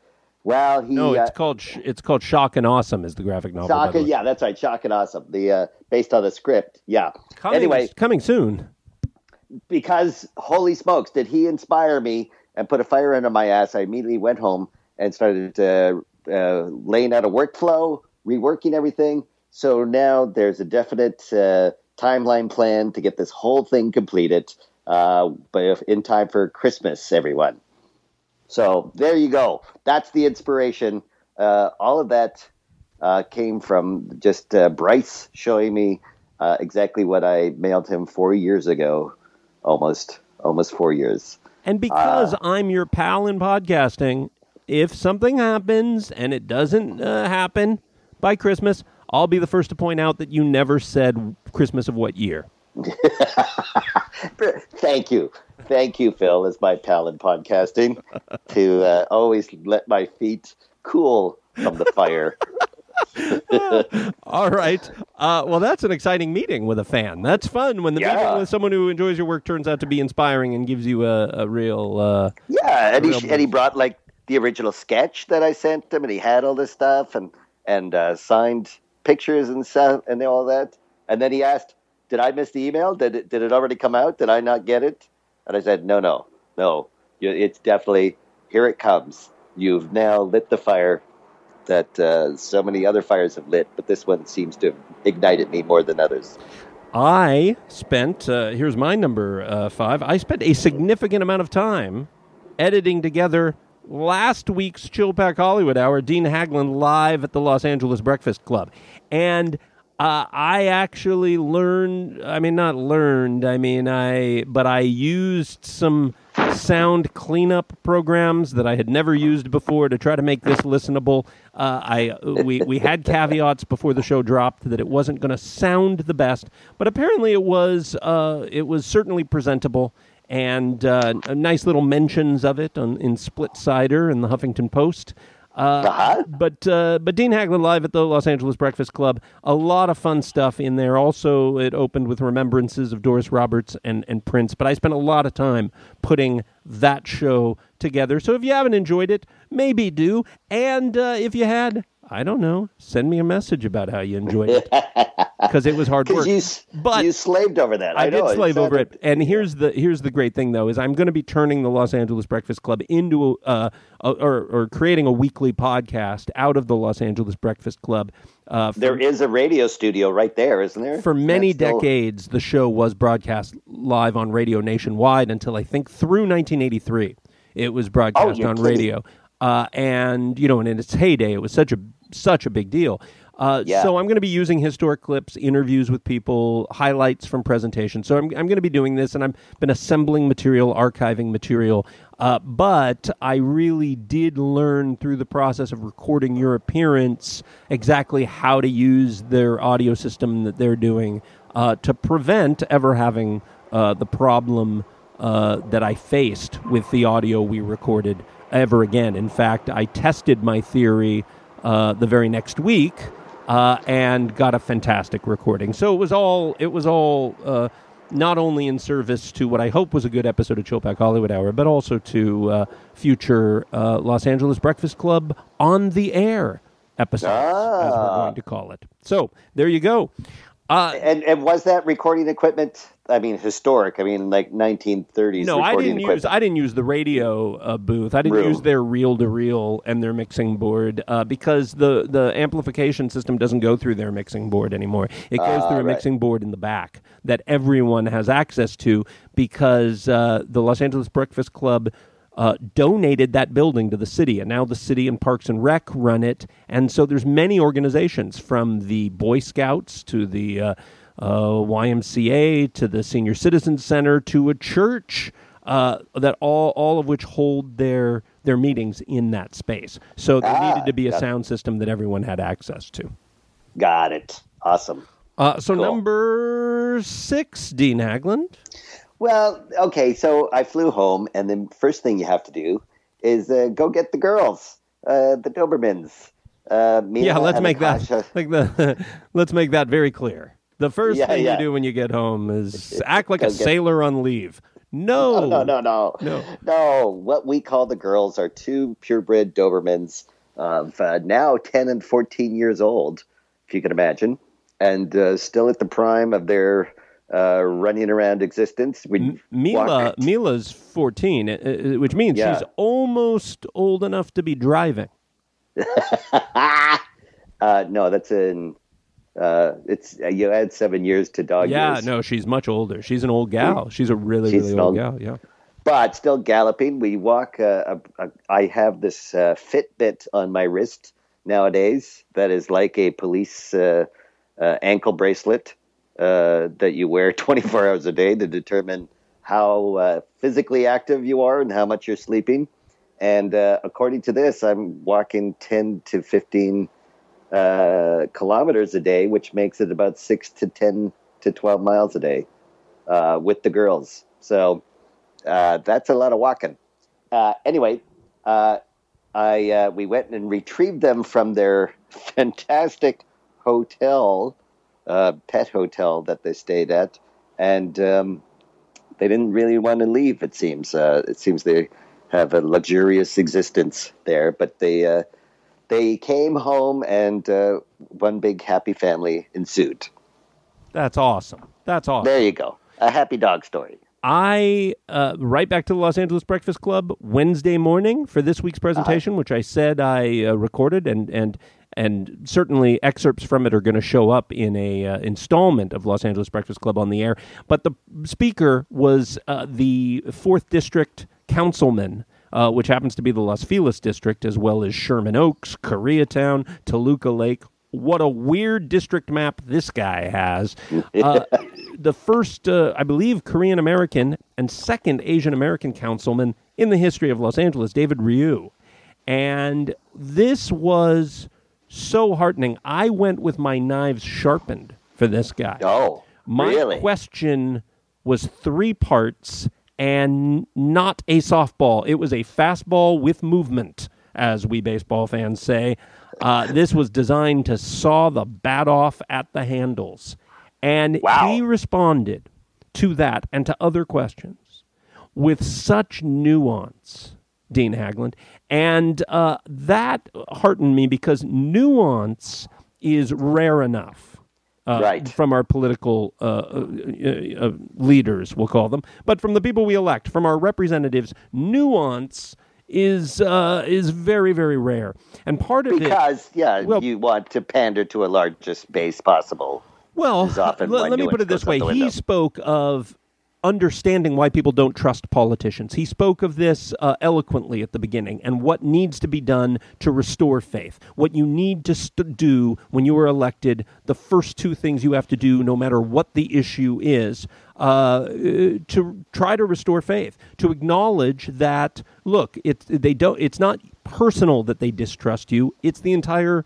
[SPEAKER 1] it's called Shock and Awesome is the graphic novel.
[SPEAKER 2] Yeah, that's right. Shock and Awesome. Based on the script. Yeah.
[SPEAKER 1] Coming soon.
[SPEAKER 2] Because, holy smokes, did he inspire me and put a fire under my ass. I immediately went home and started laying out a workflow, reworking everything. So now there's a definite timeline plan to get this whole thing completed but in time for Christmas, everyone. So there you go. That's the inspiration. All of that came from just Bryce showing me exactly what I mailed him 4 years ago, almost 4 years.
[SPEAKER 1] And because I'm your pal in podcasting, if something happens and it doesn't happen by Christmas, I'll be the first to point out that you never said Christmas of what year.
[SPEAKER 2] Thank you, Phil, as my pal in podcasting, to always let my feet cool from the fire.
[SPEAKER 1] All right. Well, that's an exciting meeting with a fan. That's fun when the meeting with someone who enjoys your work turns out to be inspiring and gives you a real...
[SPEAKER 2] and he brought like the original sketch that I sent him, and he had all this stuff and signed pictures and stuff and all that. And then he asked, did I miss the email? Did it already come out? Did I not get it? And I said, no. It's definitely, here it comes. You've now lit the fire that so many other fires have lit, but this one seems to have ignited me more than others.
[SPEAKER 1] I spent, here's my number 5, I spent a significant amount of time editing together last week's Chill Pack Hollywood Hour, Dean Haglund live at the Los Angeles Breakfast Club. And I actually but I used some sound cleanup programs that I had never used before to try to make this listenable. We had caveats before the show dropped that it wasn't going to sound the best, but apparently it was certainly presentable. And nice little mentions of it in Split Sider and the Huffington Post. But Dean Haglund live at the Los Angeles Breakfast Club, a lot of fun stuff in there. Also, it opened with remembrances of Doris Roberts and Prince. But I spent a lot of time putting that show together. So if you haven't enjoyed it, maybe do. And if you had, I don't know, send me a message about how you enjoyed it. Because it was hard work.
[SPEAKER 2] But you slaved over that.
[SPEAKER 1] I did slave over it. And here's the great thing, though, is I'm going to be turning the Los Angeles Breakfast Club into or creating a weekly podcast out of the Los Angeles Breakfast Club.
[SPEAKER 2] There is a radio studio right there, isn't there?
[SPEAKER 1] For many decades, the show was broadcast live on radio nationwide until I think through 1983. It was broadcast on radio. And in its heyday, it was such a big deal. So I'm going to be using historic clips, interviews with people, highlights from presentations. So I'm going to be doing this, and I've been assembling material, archiving material. But I really did learn through the process of recording your appearance exactly how to use their audio system that they're doing to prevent ever having the problem that I faced with the audio we recorded ever again. In fact, I tested my theory the very next week and got a fantastic recording. So it was all not only in service to what I hope was a good episode of Chill Pack Hollywood Hour, but also to future Los Angeles Breakfast Club on the air episodes, as we're going to call it. So there you go.
[SPEAKER 2] And was that recording equipment? I mean, historic. I mean, like 1930s.
[SPEAKER 1] No, I didn't use the radio booth. I didn't use their reel-to-reel and their mixing board because the amplification system doesn't go through their mixing board anymore. It goes through a mixing board in the back that everyone has access to because the Los Angeles Breakfast Club donated that building to the city, and now the city and Parks and Rec run it. And so there's many organizations, from the Boy Scouts to the YMCA to the Senior Citizens Center to a church that all of which hold their meetings in that space. So there needed to be a sound system that everyone had access to.
[SPEAKER 2] Got it. Awesome.
[SPEAKER 1] So cool. Number 6, Dean Haglund.
[SPEAKER 2] Well, okay, so I flew home, and the first thing you have to do is go get the girls, the Dobermans.
[SPEAKER 1] Let's make that let's make that very clear. The first thing you do when you get home is act like a sailor on leave. No.
[SPEAKER 2] No. What we call the girls are two purebred Dobermans of now 10 and 14 years old, if you can imagine, and still at the prime of their running around existence.
[SPEAKER 1] Mila's 14, which means she's almost old enough to be driving.
[SPEAKER 2] No, that's it's you add 7 years to dog years.
[SPEAKER 1] Yeah, no, she's much older. She's an old gal. She's a really old gal. Yeah,
[SPEAKER 2] but still galloping. We walk. I have this Fitbit on my wrist nowadays that is like a police ankle bracelet that you wear 24 hours a day to determine how physically active you are and how much you're sleeping. And according to this, I'm walking 10 to 15 kilometers a day, which makes it about 6 to 10 to 12 miles a day with the girls. So that's a lot of walking. Anyway, we went and retrieved them from their fantastic hotel, pet hotel that they stayed at, and they didn't really want to leave. It seems they have a luxurious existence there, but they came home, and one big happy family ensued.
[SPEAKER 1] That's awesome.
[SPEAKER 2] There you go. A happy dog story.
[SPEAKER 1] I, right back to the Los Angeles Breakfast Club Wednesday morning for this week's presentation, which I said I recorded, and certainly excerpts from it are going to show up in a installment of Los Angeles Breakfast Club on the air. But the speaker was the 4th District Councilman, which happens to be the Los Feliz District, as well as Sherman Oaks, Koreatown, Toluca Lake. What a weird district map this guy has. The first, I believe, Korean-American and second Asian-American councilman in the history of Los Angeles, David Ryu. And this was so heartening. I went with my knives sharpened for this guy.
[SPEAKER 2] Oh, really?
[SPEAKER 1] My question was 3 parts and not a softball. It was a fastball with movement, as we baseball fans say. This was designed to saw the bat off at the handles. And he responded to that and to other questions with such nuance, Dean Haglund. And that heartened me because nuance is rare enough. From our political leaders, we'll call them. But from the people we elect, from our representatives, nuance is very, very rare. And part of
[SPEAKER 2] it... you want to pander to a largest base possible.
[SPEAKER 1] Well, let me put it this way. He spoke of understanding why people don't trust politicians. He spoke of this eloquently at the beginning and what needs to be done to restore faith. What you need to do when you are elected, the first 2 things you have to do, no matter what the issue is, to try to restore faith, to acknowledge that, look, it's not personal that they distrust you. It's the entire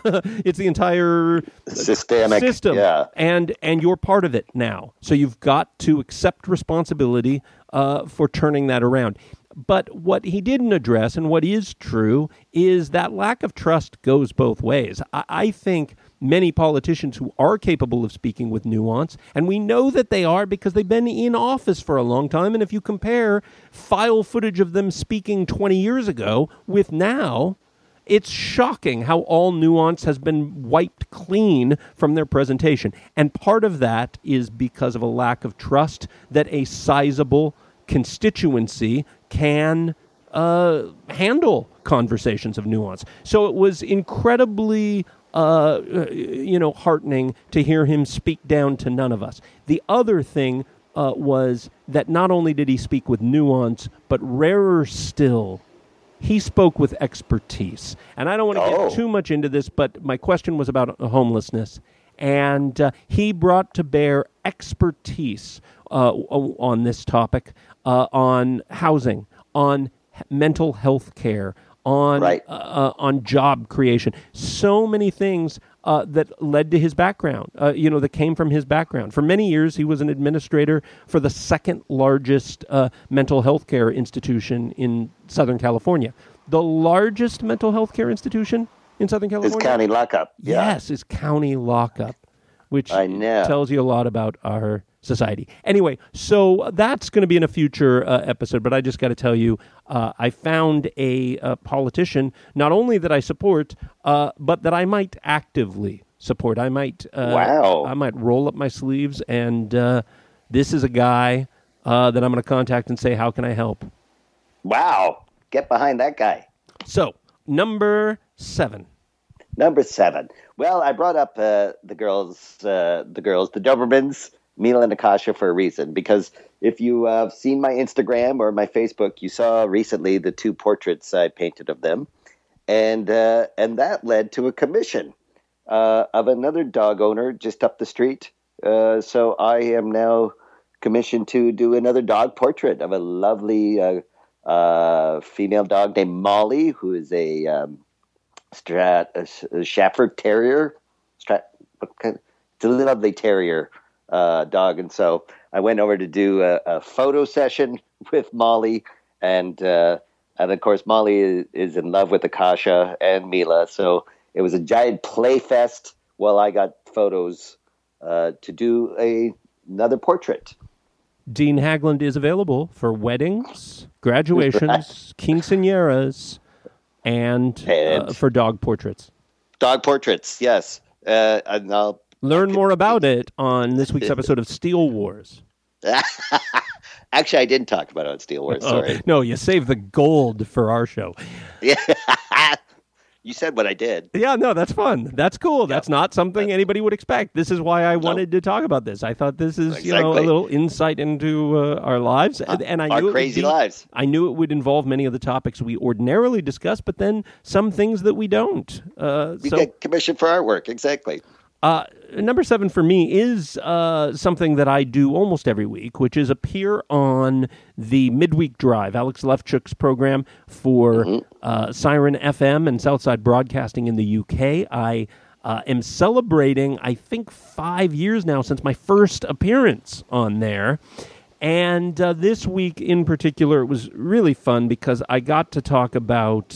[SPEAKER 2] systemic
[SPEAKER 1] system, and you're part of it now. So you've got to accept responsibility for turning that around. But what he didn't address, and what is true, is that lack of trust goes both ways. I think many politicians who are capable of speaking with nuance, and we know that they are because they've been in office for a long time, and if you compare file footage of them speaking 20 years ago with now, it's shocking how all nuance has been wiped clean from their presentation. And part of that is because of a lack of trust that a sizable constituency can handle conversations of nuance. So it was incredibly heartening to hear him speak down to none of us. The other thing was that not only did he speak with nuance, but rarer still, he spoke with expertise. And I don't want to get too much into this, but my question was about homelessness. And he brought to bear expertise on this topic, on housing, on mental health care, on job creation. So many things that led to his background, that came from his background. For many years, he was an administrator for the second largest mental health care institution in Southern California. The largest mental health care institution in Southern California?
[SPEAKER 2] Is county lockup. Yeah.
[SPEAKER 1] Yes, is county lockup, which
[SPEAKER 2] I know.
[SPEAKER 1] tells you a lot about our society. Anyway, so that's going to be in a future episode, but I just got to tell you, I found a politician, not only that I support, but that I might actively support. I might roll up my sleeves, and this is a guy that I'm going to contact and say, how can I help?
[SPEAKER 2] Wow. Get behind that guy.
[SPEAKER 1] So, number 7.
[SPEAKER 2] Number 7. Well, I brought up the girls, the Dobermans, Mila and Akasha, for a reason, because if you have seen my Instagram or my Facebook, you saw recently the 2 portraits I painted of them, and that led to a commission of another dog owner just up the street. So I am now commissioned to do another dog portrait of a lovely female dog named Molly, who is a Stafford Terrier. It's a lovely terrier dog, and so I went over to do a photo session with Molly, and of course Molly is in love with Akasha and Mila, so it was a giant play fest while I got photos to do another portrait.
[SPEAKER 1] Dean Hagland is available for weddings, graduations, quinceañeras, and for dog portraits.
[SPEAKER 2] Dog portraits, yes. And I'll
[SPEAKER 1] learn more about it on this week's episode of Steel Wars.
[SPEAKER 2] Actually, I didn't talk about it on Steel Wars. Sorry.
[SPEAKER 1] No, you saved the gold for our show.
[SPEAKER 2] Yeah. You said what I did.
[SPEAKER 1] Yeah, no, that's fun. That's cool. That's not something anybody would expect. This is why I wanted to talk about this. I thought this is, a little insight into our lives. And I knew
[SPEAKER 2] our crazy lives.
[SPEAKER 1] I knew it would involve many of the topics we ordinarily discuss, but then some things that we don't.
[SPEAKER 2] We get commissioned for artwork, exactly.
[SPEAKER 1] Number 7 for me is something that I do almost every week, which is appear on the Midweek Drive, Alex Lefchuk's program for Siren FM and Southside Broadcasting in the UK. I am celebrating, I think, 5 years now since my first appearance on there. And this week in particular, it was really fun because I got to talk about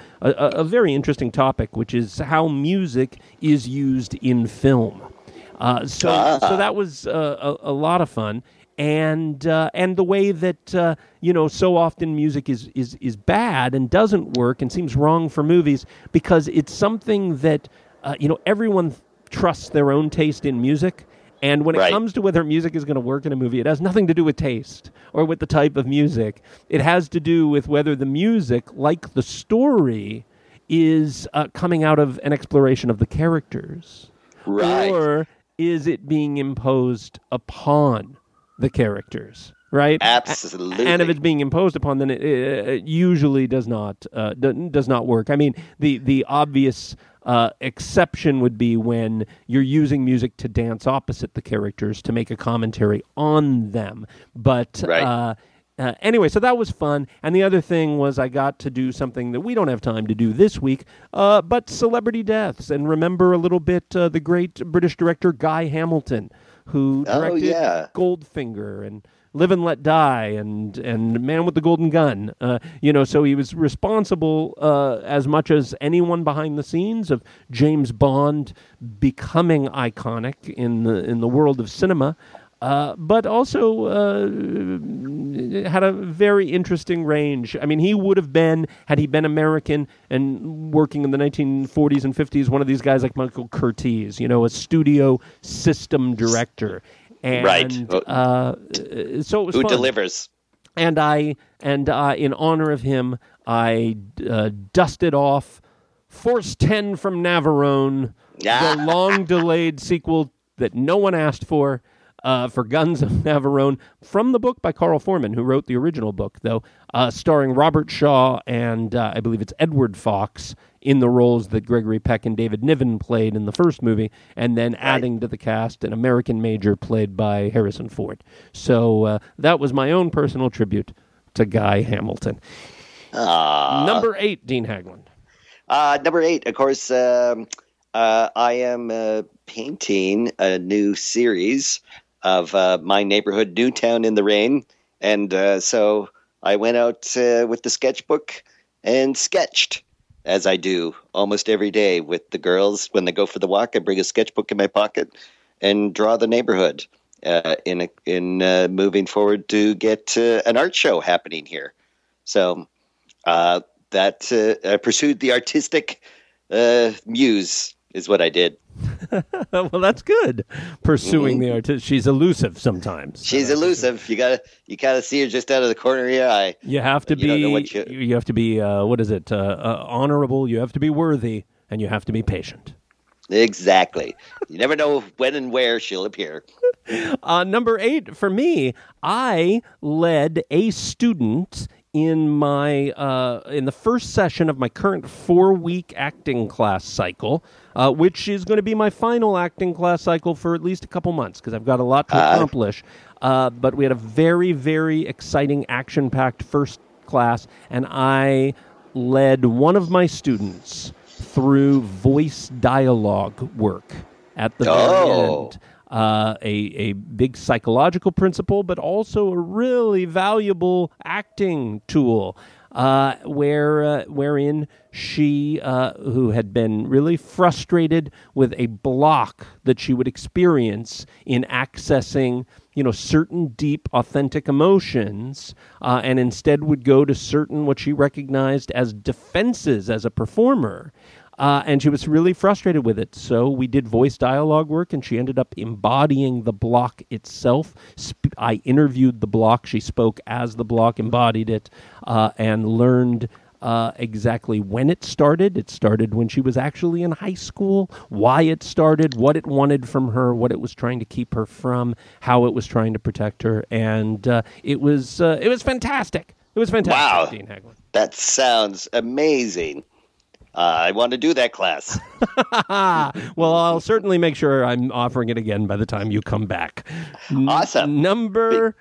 [SPEAKER 1] a very interesting topic, which is how music is used in film. So that was a lot of fun. And the way that, so often music is bad and doesn't work and seems wrong for movies because it's something that, everyone trusts their own taste in music. And when it comes to whether music is going to work in a movie, it has nothing to do with taste or with the type of music. It has to do with whether the music, like the story, is coming out of an exploration of the characters.
[SPEAKER 2] Right.
[SPEAKER 1] Or is it being imposed upon the characters? Right?
[SPEAKER 2] Absolutely.
[SPEAKER 1] And if it's being imposed upon, then it usually does not work. I mean, the obvious exception would be when you're using music to dance opposite the characters to make a commentary on them. But anyway, so that was fun. And the other thing was I got to do something that we don't have time to do this week, but celebrity deaths. And remember a little bit the great British director Guy Hamilton, who directed Goldfinger and Live and Let Die and Man with the Golden Gun. So he was responsible as much as anyone behind the scenes of James Bond becoming iconic in the world of cinema, but also had a very interesting range. I mean, he would have been, had he been American and working in the 1940s and 50s, one of these guys like Michael Curtiz, a studio system director. And, so it was
[SPEAKER 2] Who
[SPEAKER 1] fun.
[SPEAKER 2] delivers.
[SPEAKER 1] And I, in honor of him, I dusted off Force 10 from Navarone, the long-delayed sequel that no one asked for Guns of Navarone, from the book by Carl Foreman, who wrote the original book, though, starring Robert Shaw and I believe it's Edward Fox in the roles that Gregory Peck and David Niven played in the first movie, and then adding to the cast an American major played by Harrison Ford. So that was my own personal tribute to Guy Hamilton. Number 8, Dean Hagland.
[SPEAKER 2] Number 8, of course, I am painting a new series of My Neighborhood Newtown in the Rain. And so I went out with the sketchbook and sketched, as I do almost every day with the girls. When they go for the walk, I bring a sketchbook in my pocket and draw the neighborhood in moving forward to get an art show happening here. So I pursued the artistic muse is what I did.
[SPEAKER 1] Well, that's good. Pursuing the artist. She's elusive sometimes.
[SPEAKER 2] She's elusive. You gotta see her just out of the corner of your eye.
[SPEAKER 1] You have to be. You have to be. What is it? Honorable. You have to be worthy, and you have to be patient.
[SPEAKER 2] Exactly. You never know when and where she'll appear.
[SPEAKER 1] Number 8 for me. I led a student in my in the first session of my current 4-week acting class cycle, which is going to be my final acting class cycle for at least a couple months because I've got a lot to accomplish. But we had a very, very exciting, action-packed first class, and I led one of my students through voice dialogue work at the very end. A big psychological principle, but also a really valuable acting tool, wherein she, who had been really frustrated with a block that she would experience in accessing, certain deep, authentic emotions, and instead would go to certain what she recognized as defenses as a performer. And she was really frustrated with it. So we did voice dialogue work, and she ended up embodying the block itself. I interviewed the block. She spoke as the block, embodied it, and learned exactly when it started. It started when she was actually in high school, why it started, what it wanted from her, what it was trying to keep her from, how it was trying to protect her. And it was fantastic. It was fantastic,
[SPEAKER 2] wow.
[SPEAKER 1] Dean Haglund.
[SPEAKER 2] That sounds amazing. I want to do that class.
[SPEAKER 1] Well, I'll certainly make sure I'm offering it again by the time you come back.
[SPEAKER 2] Awesome.
[SPEAKER 1] Number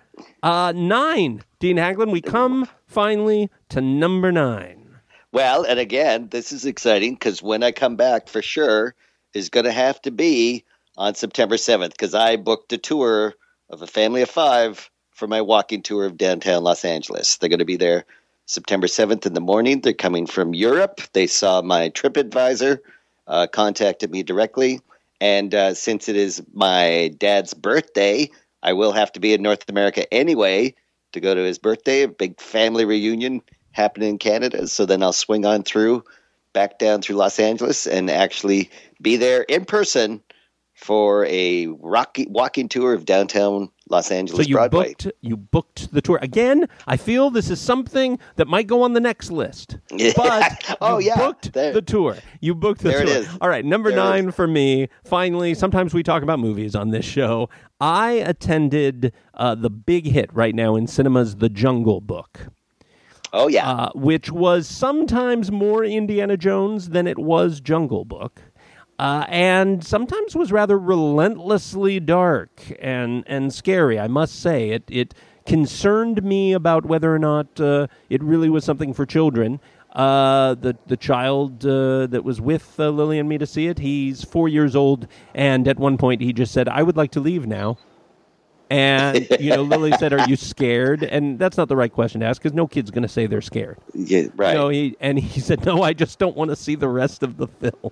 [SPEAKER 1] 9, Dean Haglund. We come finally to number 9.
[SPEAKER 2] Well, and again, this is exciting because when I come back, for sure, is going to have to be on September 7th because I booked a tour of a family of 5 for my walking tour of downtown Los Angeles. They're going to be there September 7th in the morning. They're coming from Europe. They saw my TripAdvisor, contacted me directly. And since it is my dad's birthday, I will have to be in North America anyway to go to his birthday, a big family reunion happening in Canada. So then I'll swing on through, back down through Los Angeles and actually be there in person for a walking tour of downtown Los Angeles Broadway.
[SPEAKER 1] You booked the tour. Again, I feel this is something that might go on the next list. But you booked the tour. You booked the tour.
[SPEAKER 2] There it is.
[SPEAKER 1] All right, number 9 for me. Finally, sometimes we talk about movies on this show. I attended the big hit right now in cinemas, The Jungle Book.
[SPEAKER 2] Oh, yeah.
[SPEAKER 1] Which was sometimes more Indiana Jones than it was Jungle Book. And sometimes was rather relentlessly dark and scary, I must say. It concerned me about whether or not it really was something for children. The child that was with Lily and me to see it, he's 4 years old, and at one point he just said, "I would like to leave now." And, Lily said, "Are you scared?" And that's not the right question to ask because no kid's going to say they're scared.
[SPEAKER 2] Yeah, right.
[SPEAKER 1] He said, "No, I just don't want to see the rest of the film."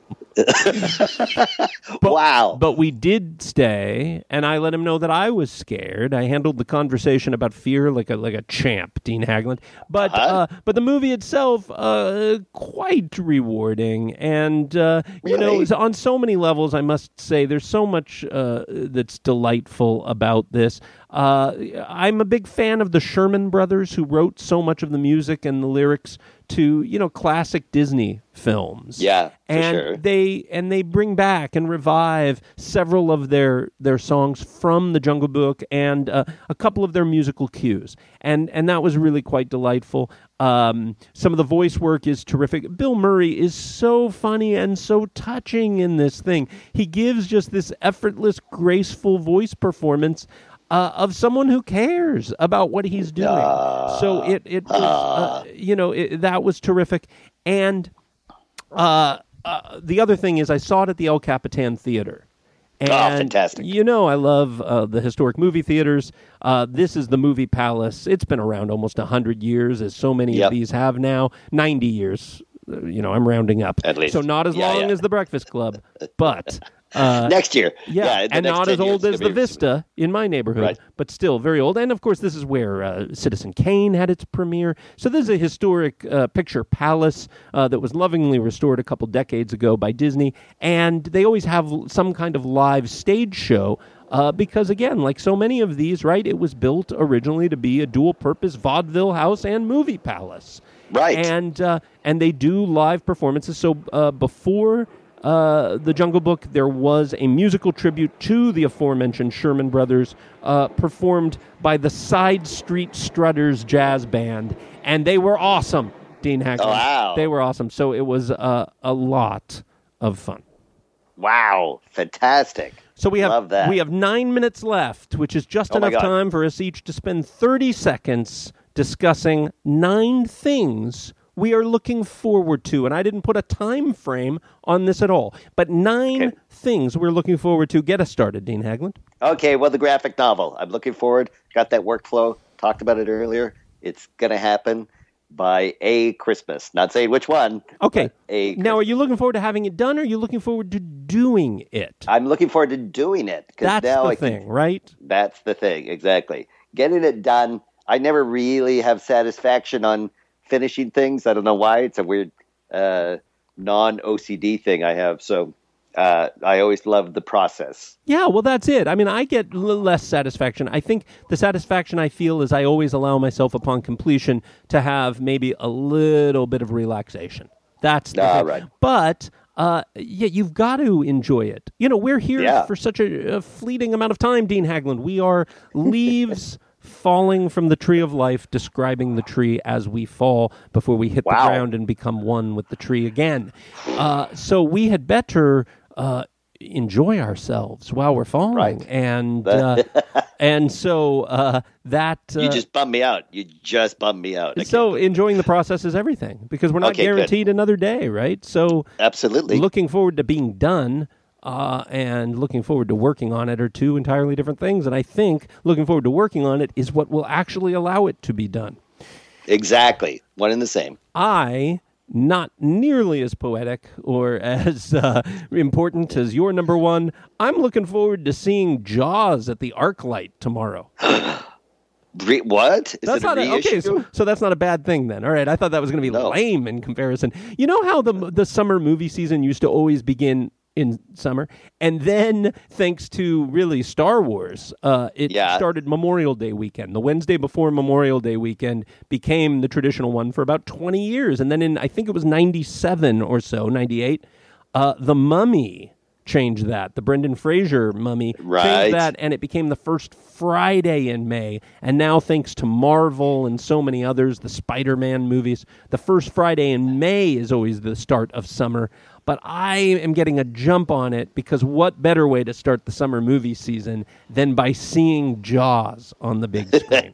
[SPEAKER 2] Wow.
[SPEAKER 1] But we did stay, and I let him know that I was scared. I handled the conversation about fear like a champ, Dean Haglund. But the movie itself, quite rewarding. And,
[SPEAKER 2] really?
[SPEAKER 1] On so many levels, I must say, there's so much that's delightful about this. I'm a big fan of the Sherman Brothers, who wrote so much of the music and the lyrics to, classic Disney films.
[SPEAKER 2] Yeah,
[SPEAKER 1] and
[SPEAKER 2] sure.
[SPEAKER 1] They bring back and revive several of their songs from The Jungle Book and a couple of their musical cues. And that was really quite delightful. Some of the voice work is terrific. Bill Murray is so funny and so touching in this thing. He gives just this effortless, graceful voice performance of someone who cares about what he's doing. So it was, that was terrific. And the other thing is I saw it at the El Capitan Theater. And,
[SPEAKER 2] fantastic.
[SPEAKER 1] You know, I love the historic movie theaters. This is the Movie Palace. It's been around almost 100 years, as so many of these have now. 90 years. I'm rounding up.
[SPEAKER 2] At least.
[SPEAKER 1] So not as long as the Breakfast Club, but...
[SPEAKER 2] next year.
[SPEAKER 1] And not as old as the Vista in my neighborhood,
[SPEAKER 2] right.
[SPEAKER 1] but still very old. And, of course, this is where Citizen Kane had its premiere. So this is a historic picture palace that was lovingly restored a couple decades ago by Disney. And they always have some kind of live stage show because, again, like so many of these, right, it was built originally to be a dual-purpose vaudeville house and movie palace.
[SPEAKER 2] Right.
[SPEAKER 1] And they do live performances. So before... The Jungle Book, there was a musical tribute to the aforementioned Sherman Brothers performed by the Side Street Strutters Jazz Band, and they were awesome, Dean Haglund.
[SPEAKER 2] Oh, wow.
[SPEAKER 1] They were awesome, so it was a lot of fun.
[SPEAKER 2] Wow, fantastic.
[SPEAKER 1] So we
[SPEAKER 2] Love that.
[SPEAKER 1] have 9 minutes left, which is just enough time for us each to spend 30 seconds discussing 9 things we are looking forward to. And I didn't put a time frame on this at all. But 9 things we're looking forward to. Get us started, Dean Haglund.
[SPEAKER 2] Okay, well, the graphic novel. I'm looking forward. Got that workflow. Talked about it earlier. It's going to happen by a Christmas. Not saying which one.
[SPEAKER 1] Okay. Now, are you looking forward to having it done, or are you looking forward to doing it?
[SPEAKER 2] I'm looking forward to doing it.
[SPEAKER 1] That's the thing, right?
[SPEAKER 2] That's the thing, exactly. Getting it done. I never really have satisfaction on finishing things. I don't know why. It's a weird non-OCD thing I have. So I always love the process.
[SPEAKER 1] Yeah, well, that's it. I mean, I get less satisfaction. I think the satisfaction I feel is I always allow myself upon completion to have maybe a little bit of relaxation. That's the thing.
[SPEAKER 2] Right.
[SPEAKER 1] But you've got to enjoy it. We're here for such a fleeting amount of time, Dean Haglund. We are leaves falling from the tree of life, describing the tree as we fall before we hit the ground and become one with the tree again. So we had better enjoy ourselves while we're falling.
[SPEAKER 2] Right.
[SPEAKER 1] And so that...
[SPEAKER 2] you just bummed me out.
[SPEAKER 1] So enjoying the process is everything, because we're not guaranteed another day, right? So
[SPEAKER 2] absolutely.
[SPEAKER 1] Looking forward to being done and looking forward to working on it are 2 entirely different things. And I think looking forward to working on it is what will actually allow it to be done.
[SPEAKER 2] Exactly. One and the same.
[SPEAKER 1] Not nearly as poetic or as important as your number 1. I'm looking forward to seeing Jaws at the ArcLight tomorrow.
[SPEAKER 2] What? Is
[SPEAKER 1] that's
[SPEAKER 2] it a reissue?
[SPEAKER 1] So that's not a bad thing then. All right, I thought that was going to be lame in comparison. You know how the summer movie season used to always begin in summer, and then thanks to really Star Wars, it started Memorial Day weekend. The Wednesday before Memorial Day weekend became the traditional one for about 20 years, and then in I think it was 97 or so, 98, The Mummy changed that. The Brendan Fraser Mummy changed that, and it became the first Friday in May. And now, thanks to Marvel and so many others, the Spider-Man movies, the first Friday in May is always the start of summer. But I am getting a jump on it because what better way to start the summer movie season than by seeing Jaws on the big screen?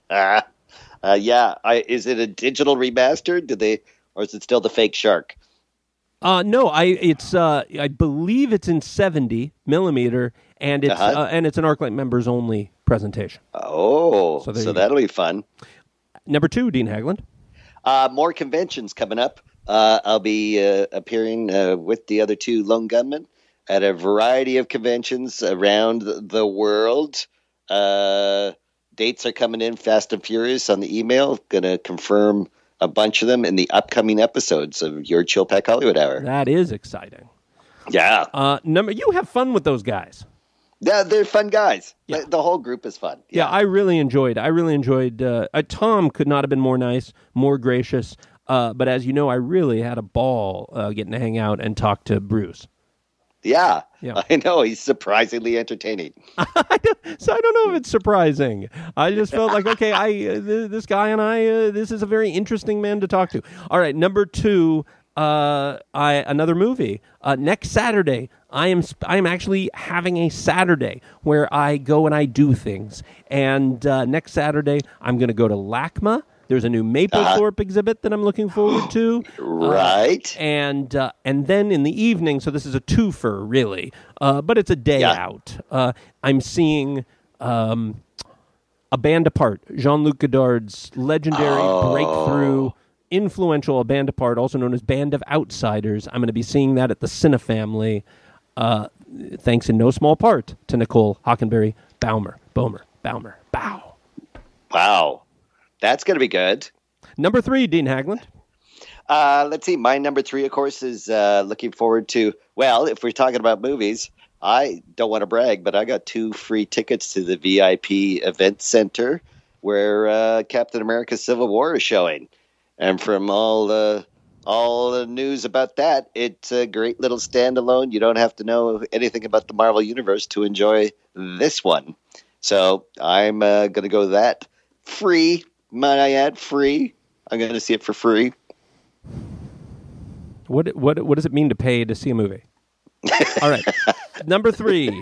[SPEAKER 2] Is it a digital remaster? Or is it still the fake shark?
[SPEAKER 1] No, I believe it's in 70 millimeter, and it's an ArcLight members only presentation.
[SPEAKER 2] Oh, so that'll be fun.
[SPEAKER 1] Number 2, Dean Haglund.
[SPEAKER 2] More conventions coming up. I'll be appearing with the other 2 lone gunmen at a variety of conventions around the world. Dates are coming in fast and furious on the email. Going to confirm a bunch of them in the upcoming episodes of your Chill Pack Hollywood Hour.
[SPEAKER 1] That is exciting.
[SPEAKER 2] Yeah.
[SPEAKER 1] You have fun with those guys.
[SPEAKER 2] Yeah, they're fun guys.
[SPEAKER 1] Yeah.
[SPEAKER 2] The whole group is fun.
[SPEAKER 1] Yeah, I really enjoyed. Tom could not have been more nice, more gracious. But as you know, I really had a ball getting to hang out and talk to Bruce.
[SPEAKER 2] Yeah, I know. He's surprisingly entertaining.
[SPEAKER 1] So I don't know if it's surprising. I just felt like, okay, this guy and this is a very interesting man to talk to. All right, number 2, another movie. Next Saturday, I am actually having a Saturday where I go and I do things. And next Saturday, I'm going to go to LACMA. There's a new Mapplethorpe exhibit that I'm looking forward to.
[SPEAKER 2] Right.
[SPEAKER 1] And then in the evening, so this is a twofer, really, but it's a day out. I'm seeing A Band Apart, Jean-Luc Godard's legendary breakthrough, influential A Band Apart, also known as Band of Outsiders. I'm going to be seeing that at the Cinefamily, thanks in no small part to Nicole Hockenberry Bow.
[SPEAKER 2] Wow. That's going to be good.
[SPEAKER 1] Number 3, Dean Haglund.
[SPEAKER 2] Let's see. My number 3, of course, is looking forward to, well, if we're talking about movies, I don't want to brag, but I got 2 free tickets to the VIP event center where Captain America Civil War is showing. And from all the news about that, it's a great little standalone. You don't have to know anything about the Marvel Universe to enjoy this one. So I'm going to go that free. Might I add, free? I'm going to see it for free.
[SPEAKER 1] What does it mean to pay to see a movie? All right. Number 3.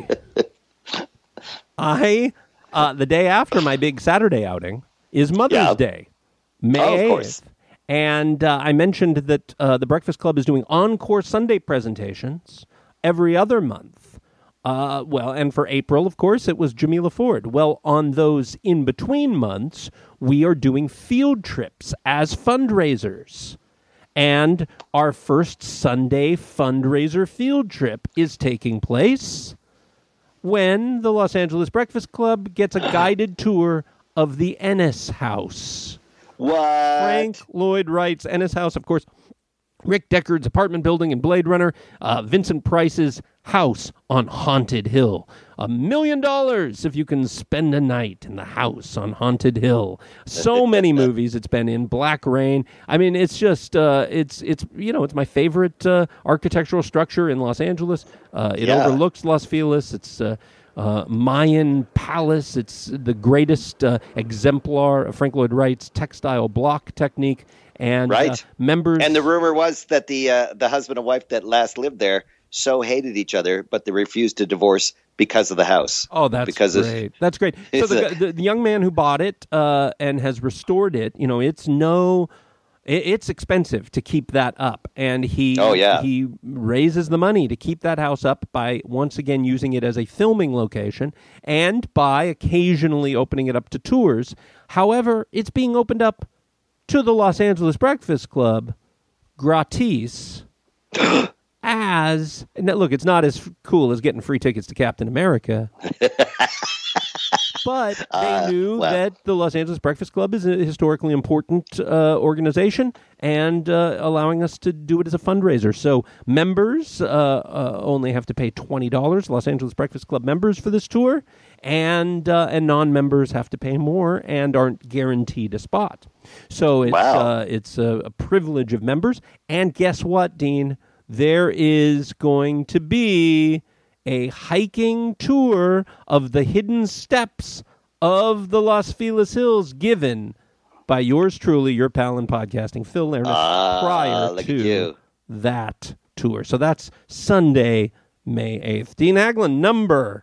[SPEAKER 1] The day after my big Saturday outing is Mother's Day, May 8th. Course. And I mentioned that the Breakfast Club is doing encore Sunday presentations every other month. And for April, of course, it was Jamila Ford. Well, on those in-between months, we are doing field trips as fundraisers. And our first Sunday fundraiser field trip is taking place when the Los Angeles Breakfast Club gets a guided tour of the Ennis House.
[SPEAKER 2] What?
[SPEAKER 1] Frank Lloyd Wright's Ennis House, of course, Rick Deckard's apartment building in Blade Runner, Vincent Price's house on Haunted Hill. $1 million if you can spend a night in the house on Haunted Hill. So many movies it's been in. Black Rain. I mean, it's just it's my favorite architectural structure in Los Angeles. It overlooks Los Feliz. It's Mayan palace. It's the greatest exemplar of Frank Lloyd Wright's textile block technique. And members.
[SPEAKER 2] And the rumor was that the husband and wife that last lived there so hated each other, but they refused to divorce because of the house.
[SPEAKER 1] Oh, that's great. That's great. So the young man who bought it and has restored it, it's expensive to keep that up, and he raises the money to keep that house up by once again using it as a filming location and by occasionally opening it up to tours. However, it's being opened up to the Los Angeles Breakfast Club gratis. Look, it's not as cool as getting free tickets to Captain America. But they knew that the Los Angeles Breakfast Club is a historically important organization and allowing us to do it as a fundraiser. So members only have to pay $20, Los Angeles Breakfast Club members for this tour, and non-members have to pay more and aren't guaranteed a spot. So it's a privilege of members. And guess what, Dean? There is going to be a hiking tour of the hidden steps of the Los Feliz Hills given by yours truly, your pal in podcasting, Phil Lerner, prior to that tour. So that's Sunday, May 8th. Dean Haglund, number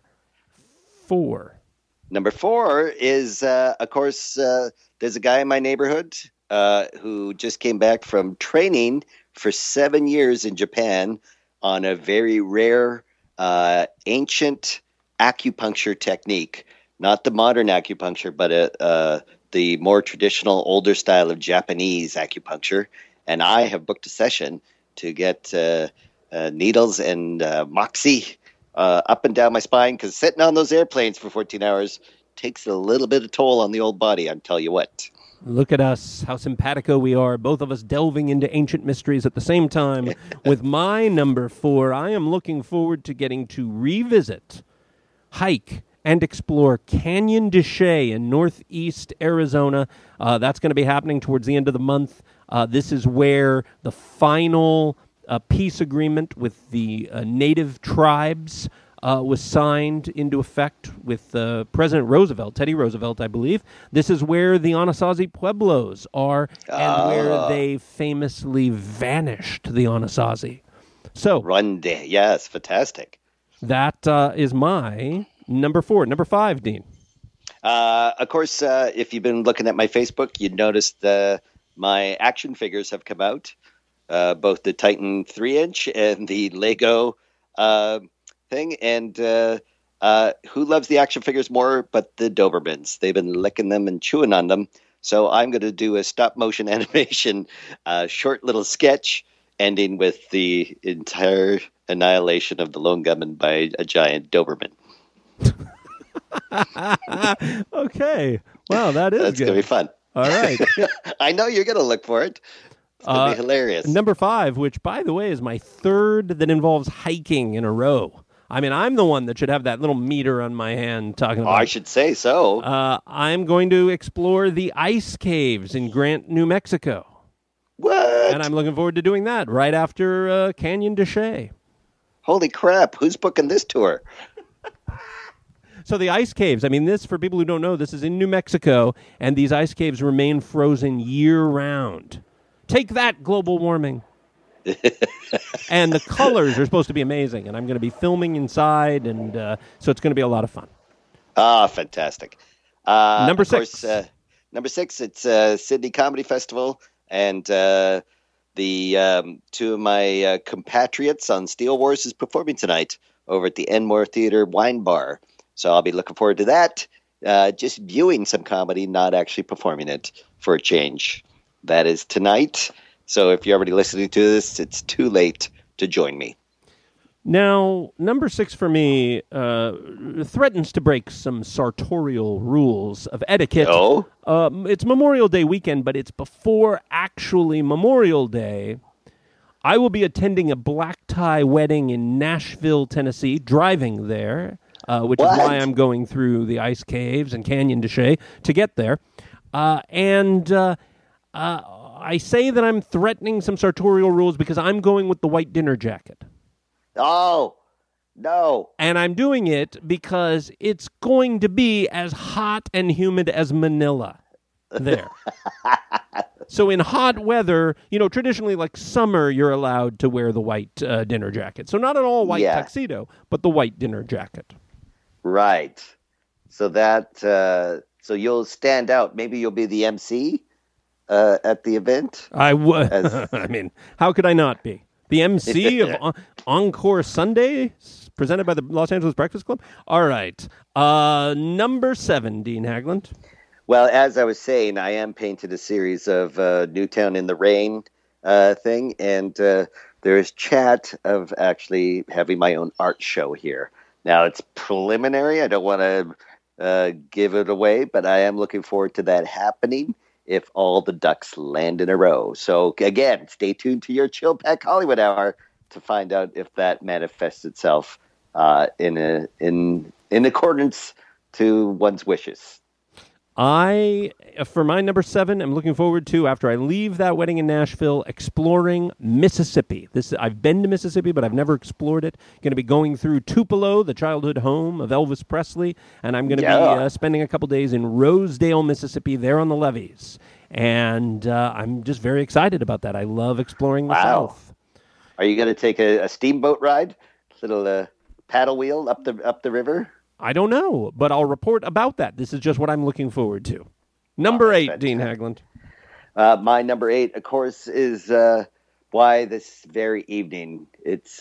[SPEAKER 1] 4.
[SPEAKER 2] Number 4 is, of course, there's a guy in my neighborhood who just came back from training for 7 years in Japan on a very rare ancient acupuncture technique, not the modern acupuncture, but the more traditional, older style of Japanese acupuncture. And I have booked a session to get needles and moxie up and down my spine, because sitting on those airplanes for 14 hours takes a little bit of toll on the old body, I'll tell you what.
[SPEAKER 1] Look at us, how simpatico we are, both of us delving into ancient mysteries at the same time. With my number 4, I am looking forward to getting to revisit, hike, and explore Canyon de Chelly in northeast Arizona. That's going to be happening towards the end of the month. This is where the final peace agreement with the native tribes was signed into effect with President Roosevelt, Teddy Roosevelt, I believe. This is where the Anasazi Pueblos are and where they famously vanished, the Anasazi. So,
[SPEAKER 2] Runde, yes, fantastic.
[SPEAKER 1] That is my number 4. Number 5, Dean.
[SPEAKER 2] Of course, if you've been looking at my Facebook, you'd noticed my action figures have come out, both the Titan 3-inch and the Lego thing. And who loves the action figures more but the Dobermans? They've been licking them and chewing on them. So I'm going to do a stop-motion animation, short little sketch, ending with the entire annihilation of the Lone Gunman by a giant Doberman.
[SPEAKER 1] Okay. Wow, that's good.
[SPEAKER 2] That's going to be fun.
[SPEAKER 1] All right.
[SPEAKER 2] I know you're going to look for it. It's going to be hilarious.
[SPEAKER 1] Number 5, which, by the way, is my third that involves hiking in a row. I mean, I'm the one that should have that little meter on my hand talking about.
[SPEAKER 2] I should say so.
[SPEAKER 1] I'm going to explore the ice caves in Grant, New Mexico.
[SPEAKER 2] What?
[SPEAKER 1] And I'm looking forward to doing that right after Canyon de Chelly.
[SPEAKER 2] Holy crap. Who's booking this tour?
[SPEAKER 1] So the ice caves, I mean, this, for people who don't know, this is in New Mexico, and these ice caves remain frozen year-round. Take that, global warming. And the colors are supposed to be amazing, and I'm going to be filming inside, and so it's going to be a lot of fun.
[SPEAKER 2] Ah, fantastic.
[SPEAKER 1] Number 6.
[SPEAKER 2] Course, number 6, it's Sydney Comedy Festival, and the two of my compatriots on Steel Wars is performing tonight over at the Enmore Theatre Wine Bar. So I'll be looking forward to that. Just viewing some comedy, not actually performing it for a change. That is tonight. So if you're already listening to this, it's too late to join me.
[SPEAKER 1] Now, number 6 for me threatens to break some sartorial rules of etiquette.
[SPEAKER 2] Oh?
[SPEAKER 1] It's Memorial Day weekend, but it's before actually Memorial Day. I will be attending a black tie wedding in Nashville, Tennessee, driving there. Which is why I'm going through the ice caves and Canyon de Chelly to get there. And I say that I'm threatening some sartorial rules because I'm going with the white dinner jacket.
[SPEAKER 2] Oh, no.
[SPEAKER 1] And I'm doing it because it's going to be as hot and humid as Manila there. So in hot weather, traditionally like summer, you're allowed to wear the white dinner jacket. So not an all-white tuxedo, but the white dinner jacket.
[SPEAKER 2] Right. So so you'll stand out. Maybe you'll be the MC at the event.
[SPEAKER 1] I would. I mean, how could I not be? The MC of Encore Sunday, presented by the Los Angeles Breakfast Club? All right. Number 7, Dean Haglund.
[SPEAKER 2] Well, as I was saying, I am painting a series of Newtown in the Rain thing, and there is chat of actually having my own art show here. Now, it's preliminary. I don't want to give it away, but I am looking forward to that happening if all the ducks land in a row. So, again, stay tuned to your Chill Pack Hollywood Hour to find out if that manifests itself in accordance to one's wishes.
[SPEAKER 1] For my number 7, I'm looking forward to, after I leave that wedding in Nashville, exploring Mississippi. I've been to Mississippi, but I've never explored it. Going to be going through Tupelo, the childhood home of Elvis Presley, and I'm going to be spending a couple days in Rosedale, Mississippi, there on the levees. And I'm just very excited about that. I love exploring the South.
[SPEAKER 2] Are you going to take a steamboat ride? Little paddle wheel up the river?
[SPEAKER 1] I don't know, but I'll report about that. This is just what I'm looking forward to. Number 8, fantastic. Dean Haglund.
[SPEAKER 2] My number 8, of course, is why this very evening. It's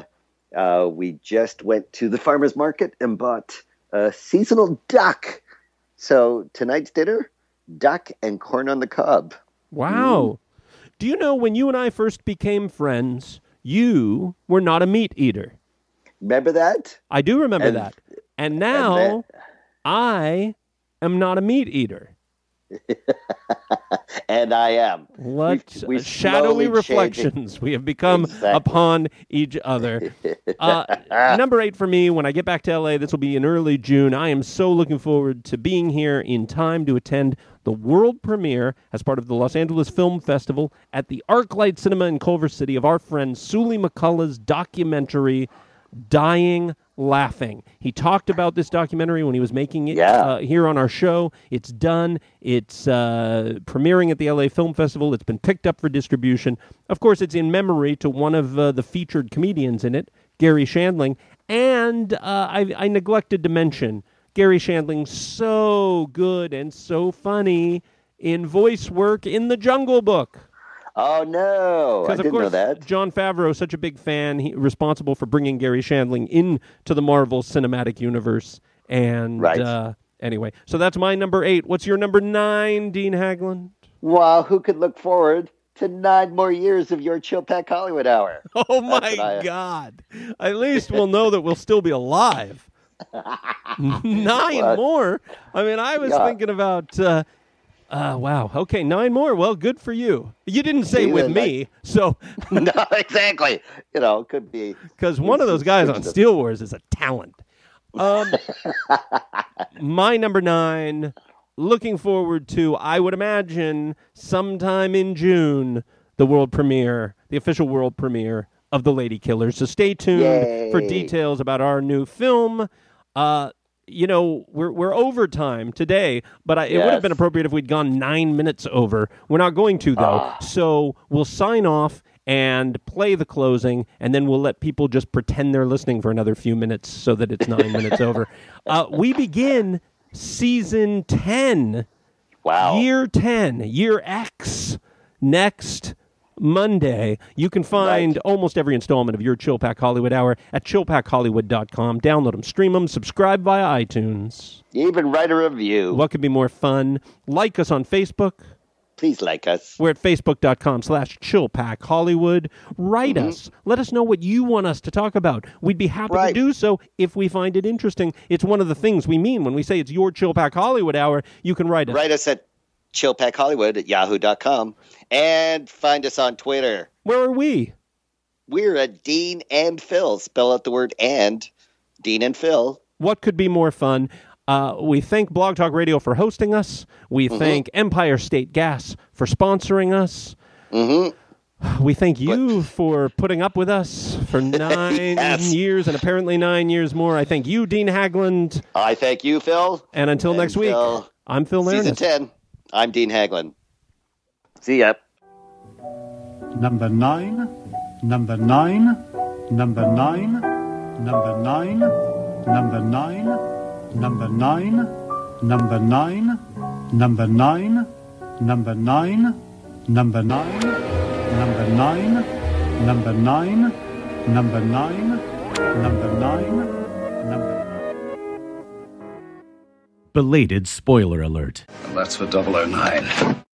[SPEAKER 2] we just went to the farmer's market and bought a seasonal duck. So tonight's dinner, duck and corn on the cob.
[SPEAKER 1] Wow. Do you know when you and I first became friends, you were not a meat eater?
[SPEAKER 2] Remember that?
[SPEAKER 1] I do remember that. And now, I am not a meat eater.
[SPEAKER 2] And I am.
[SPEAKER 1] What shadowy reflections we have become upon each other. Number 8 for me, when I get back to LA, this will be in early June. I am so looking forward to being here in time to attend the world premiere as part of the Los Angeles Film Festival at the ArcLight Cinema in Culver City of our friend Sully McCullough's documentary, Dying Laughing. He talked about this documentary when he was making it here on our show. It's done. It's premiering at the LA Film Festival. It's been picked up for distribution. Of course, it's in memory to one of the featured comedians in it, Gary Shandling. And I neglected to mention Gary Shandling so good and so funny in voice work in The Jungle Book.
[SPEAKER 2] Oh, no. I didn't know that.
[SPEAKER 1] Jon Favreau is such a big fan, responsible for bringing Gary Shandling into the Marvel Cinematic Universe. And anyway, so that's my number 8. What's your number 9, Dean Haglund?
[SPEAKER 2] Wow, who could look forward to 9 more years of your Chill Pack Hollywood Hour?
[SPEAKER 1] Oh, my God. At least we'll know that we'll still be alive. 9 more? I mean, I was thinking about... wow. Okay, 9 more. Well, good for you. You didn't say with me, so...
[SPEAKER 2] No, exactly. You know, it could be...
[SPEAKER 1] Because one of those guys on Steel Wars is a talent. My number 9... Looking forward to, I would imagine, sometime in June, the official world premiere of The Lady Killers. So stay tuned for details about our new film. We're over time today, but it would have been appropriate if we'd gone 9 minutes over. We're not going to, though. So we'll sign off and play the closing, and then we'll let people just pretend they're listening for another few minutes so that it's 9 minutes over. We begin... Season 10.
[SPEAKER 2] Wow.
[SPEAKER 1] Year 10. Year X. Next Monday. You can find almost every installment of your Chill Pack Hollywood Hour at chillpackhollywood.com. Download them, stream them, subscribe via iTunes.
[SPEAKER 2] Even write a review.
[SPEAKER 1] What could be more fun? Like us on Facebook.
[SPEAKER 2] Please like us.
[SPEAKER 1] We're at facebook.com/chillpackhollywood. Write us. Let us know what you want us to talk about. We'd be happy to do so if we find it interesting. It's one of the things we mean when we say it's your Chill Pack Hollywood Hour. You can write us.
[SPEAKER 2] Write us at chillpackhollywood@yahoo.com. And find us on Twitter.
[SPEAKER 1] Where are we?
[SPEAKER 2] We're at Dean and Phil. Spell out the word and. Dean and Phil.
[SPEAKER 1] What could be more fun? We thank Blog Talk Radio for hosting us. We thank Empire State Gas for sponsoring us. We thank you for putting up with us for 9 years and apparently 9 years more. I thank you, Dean Haglund.
[SPEAKER 2] I thank you, Phil.
[SPEAKER 1] And until next week, I'm Phil Lernis.
[SPEAKER 2] Season 10, I'm Dean Haglund. See ya.
[SPEAKER 8] Number 9, number 9, number 9, number 9, number 9. Number 9, number 9, number 9, number 9, number 9, number 9, number 9, number 9, number 9, number 9.
[SPEAKER 6] Belated spoiler alert.
[SPEAKER 9] And that's for 009.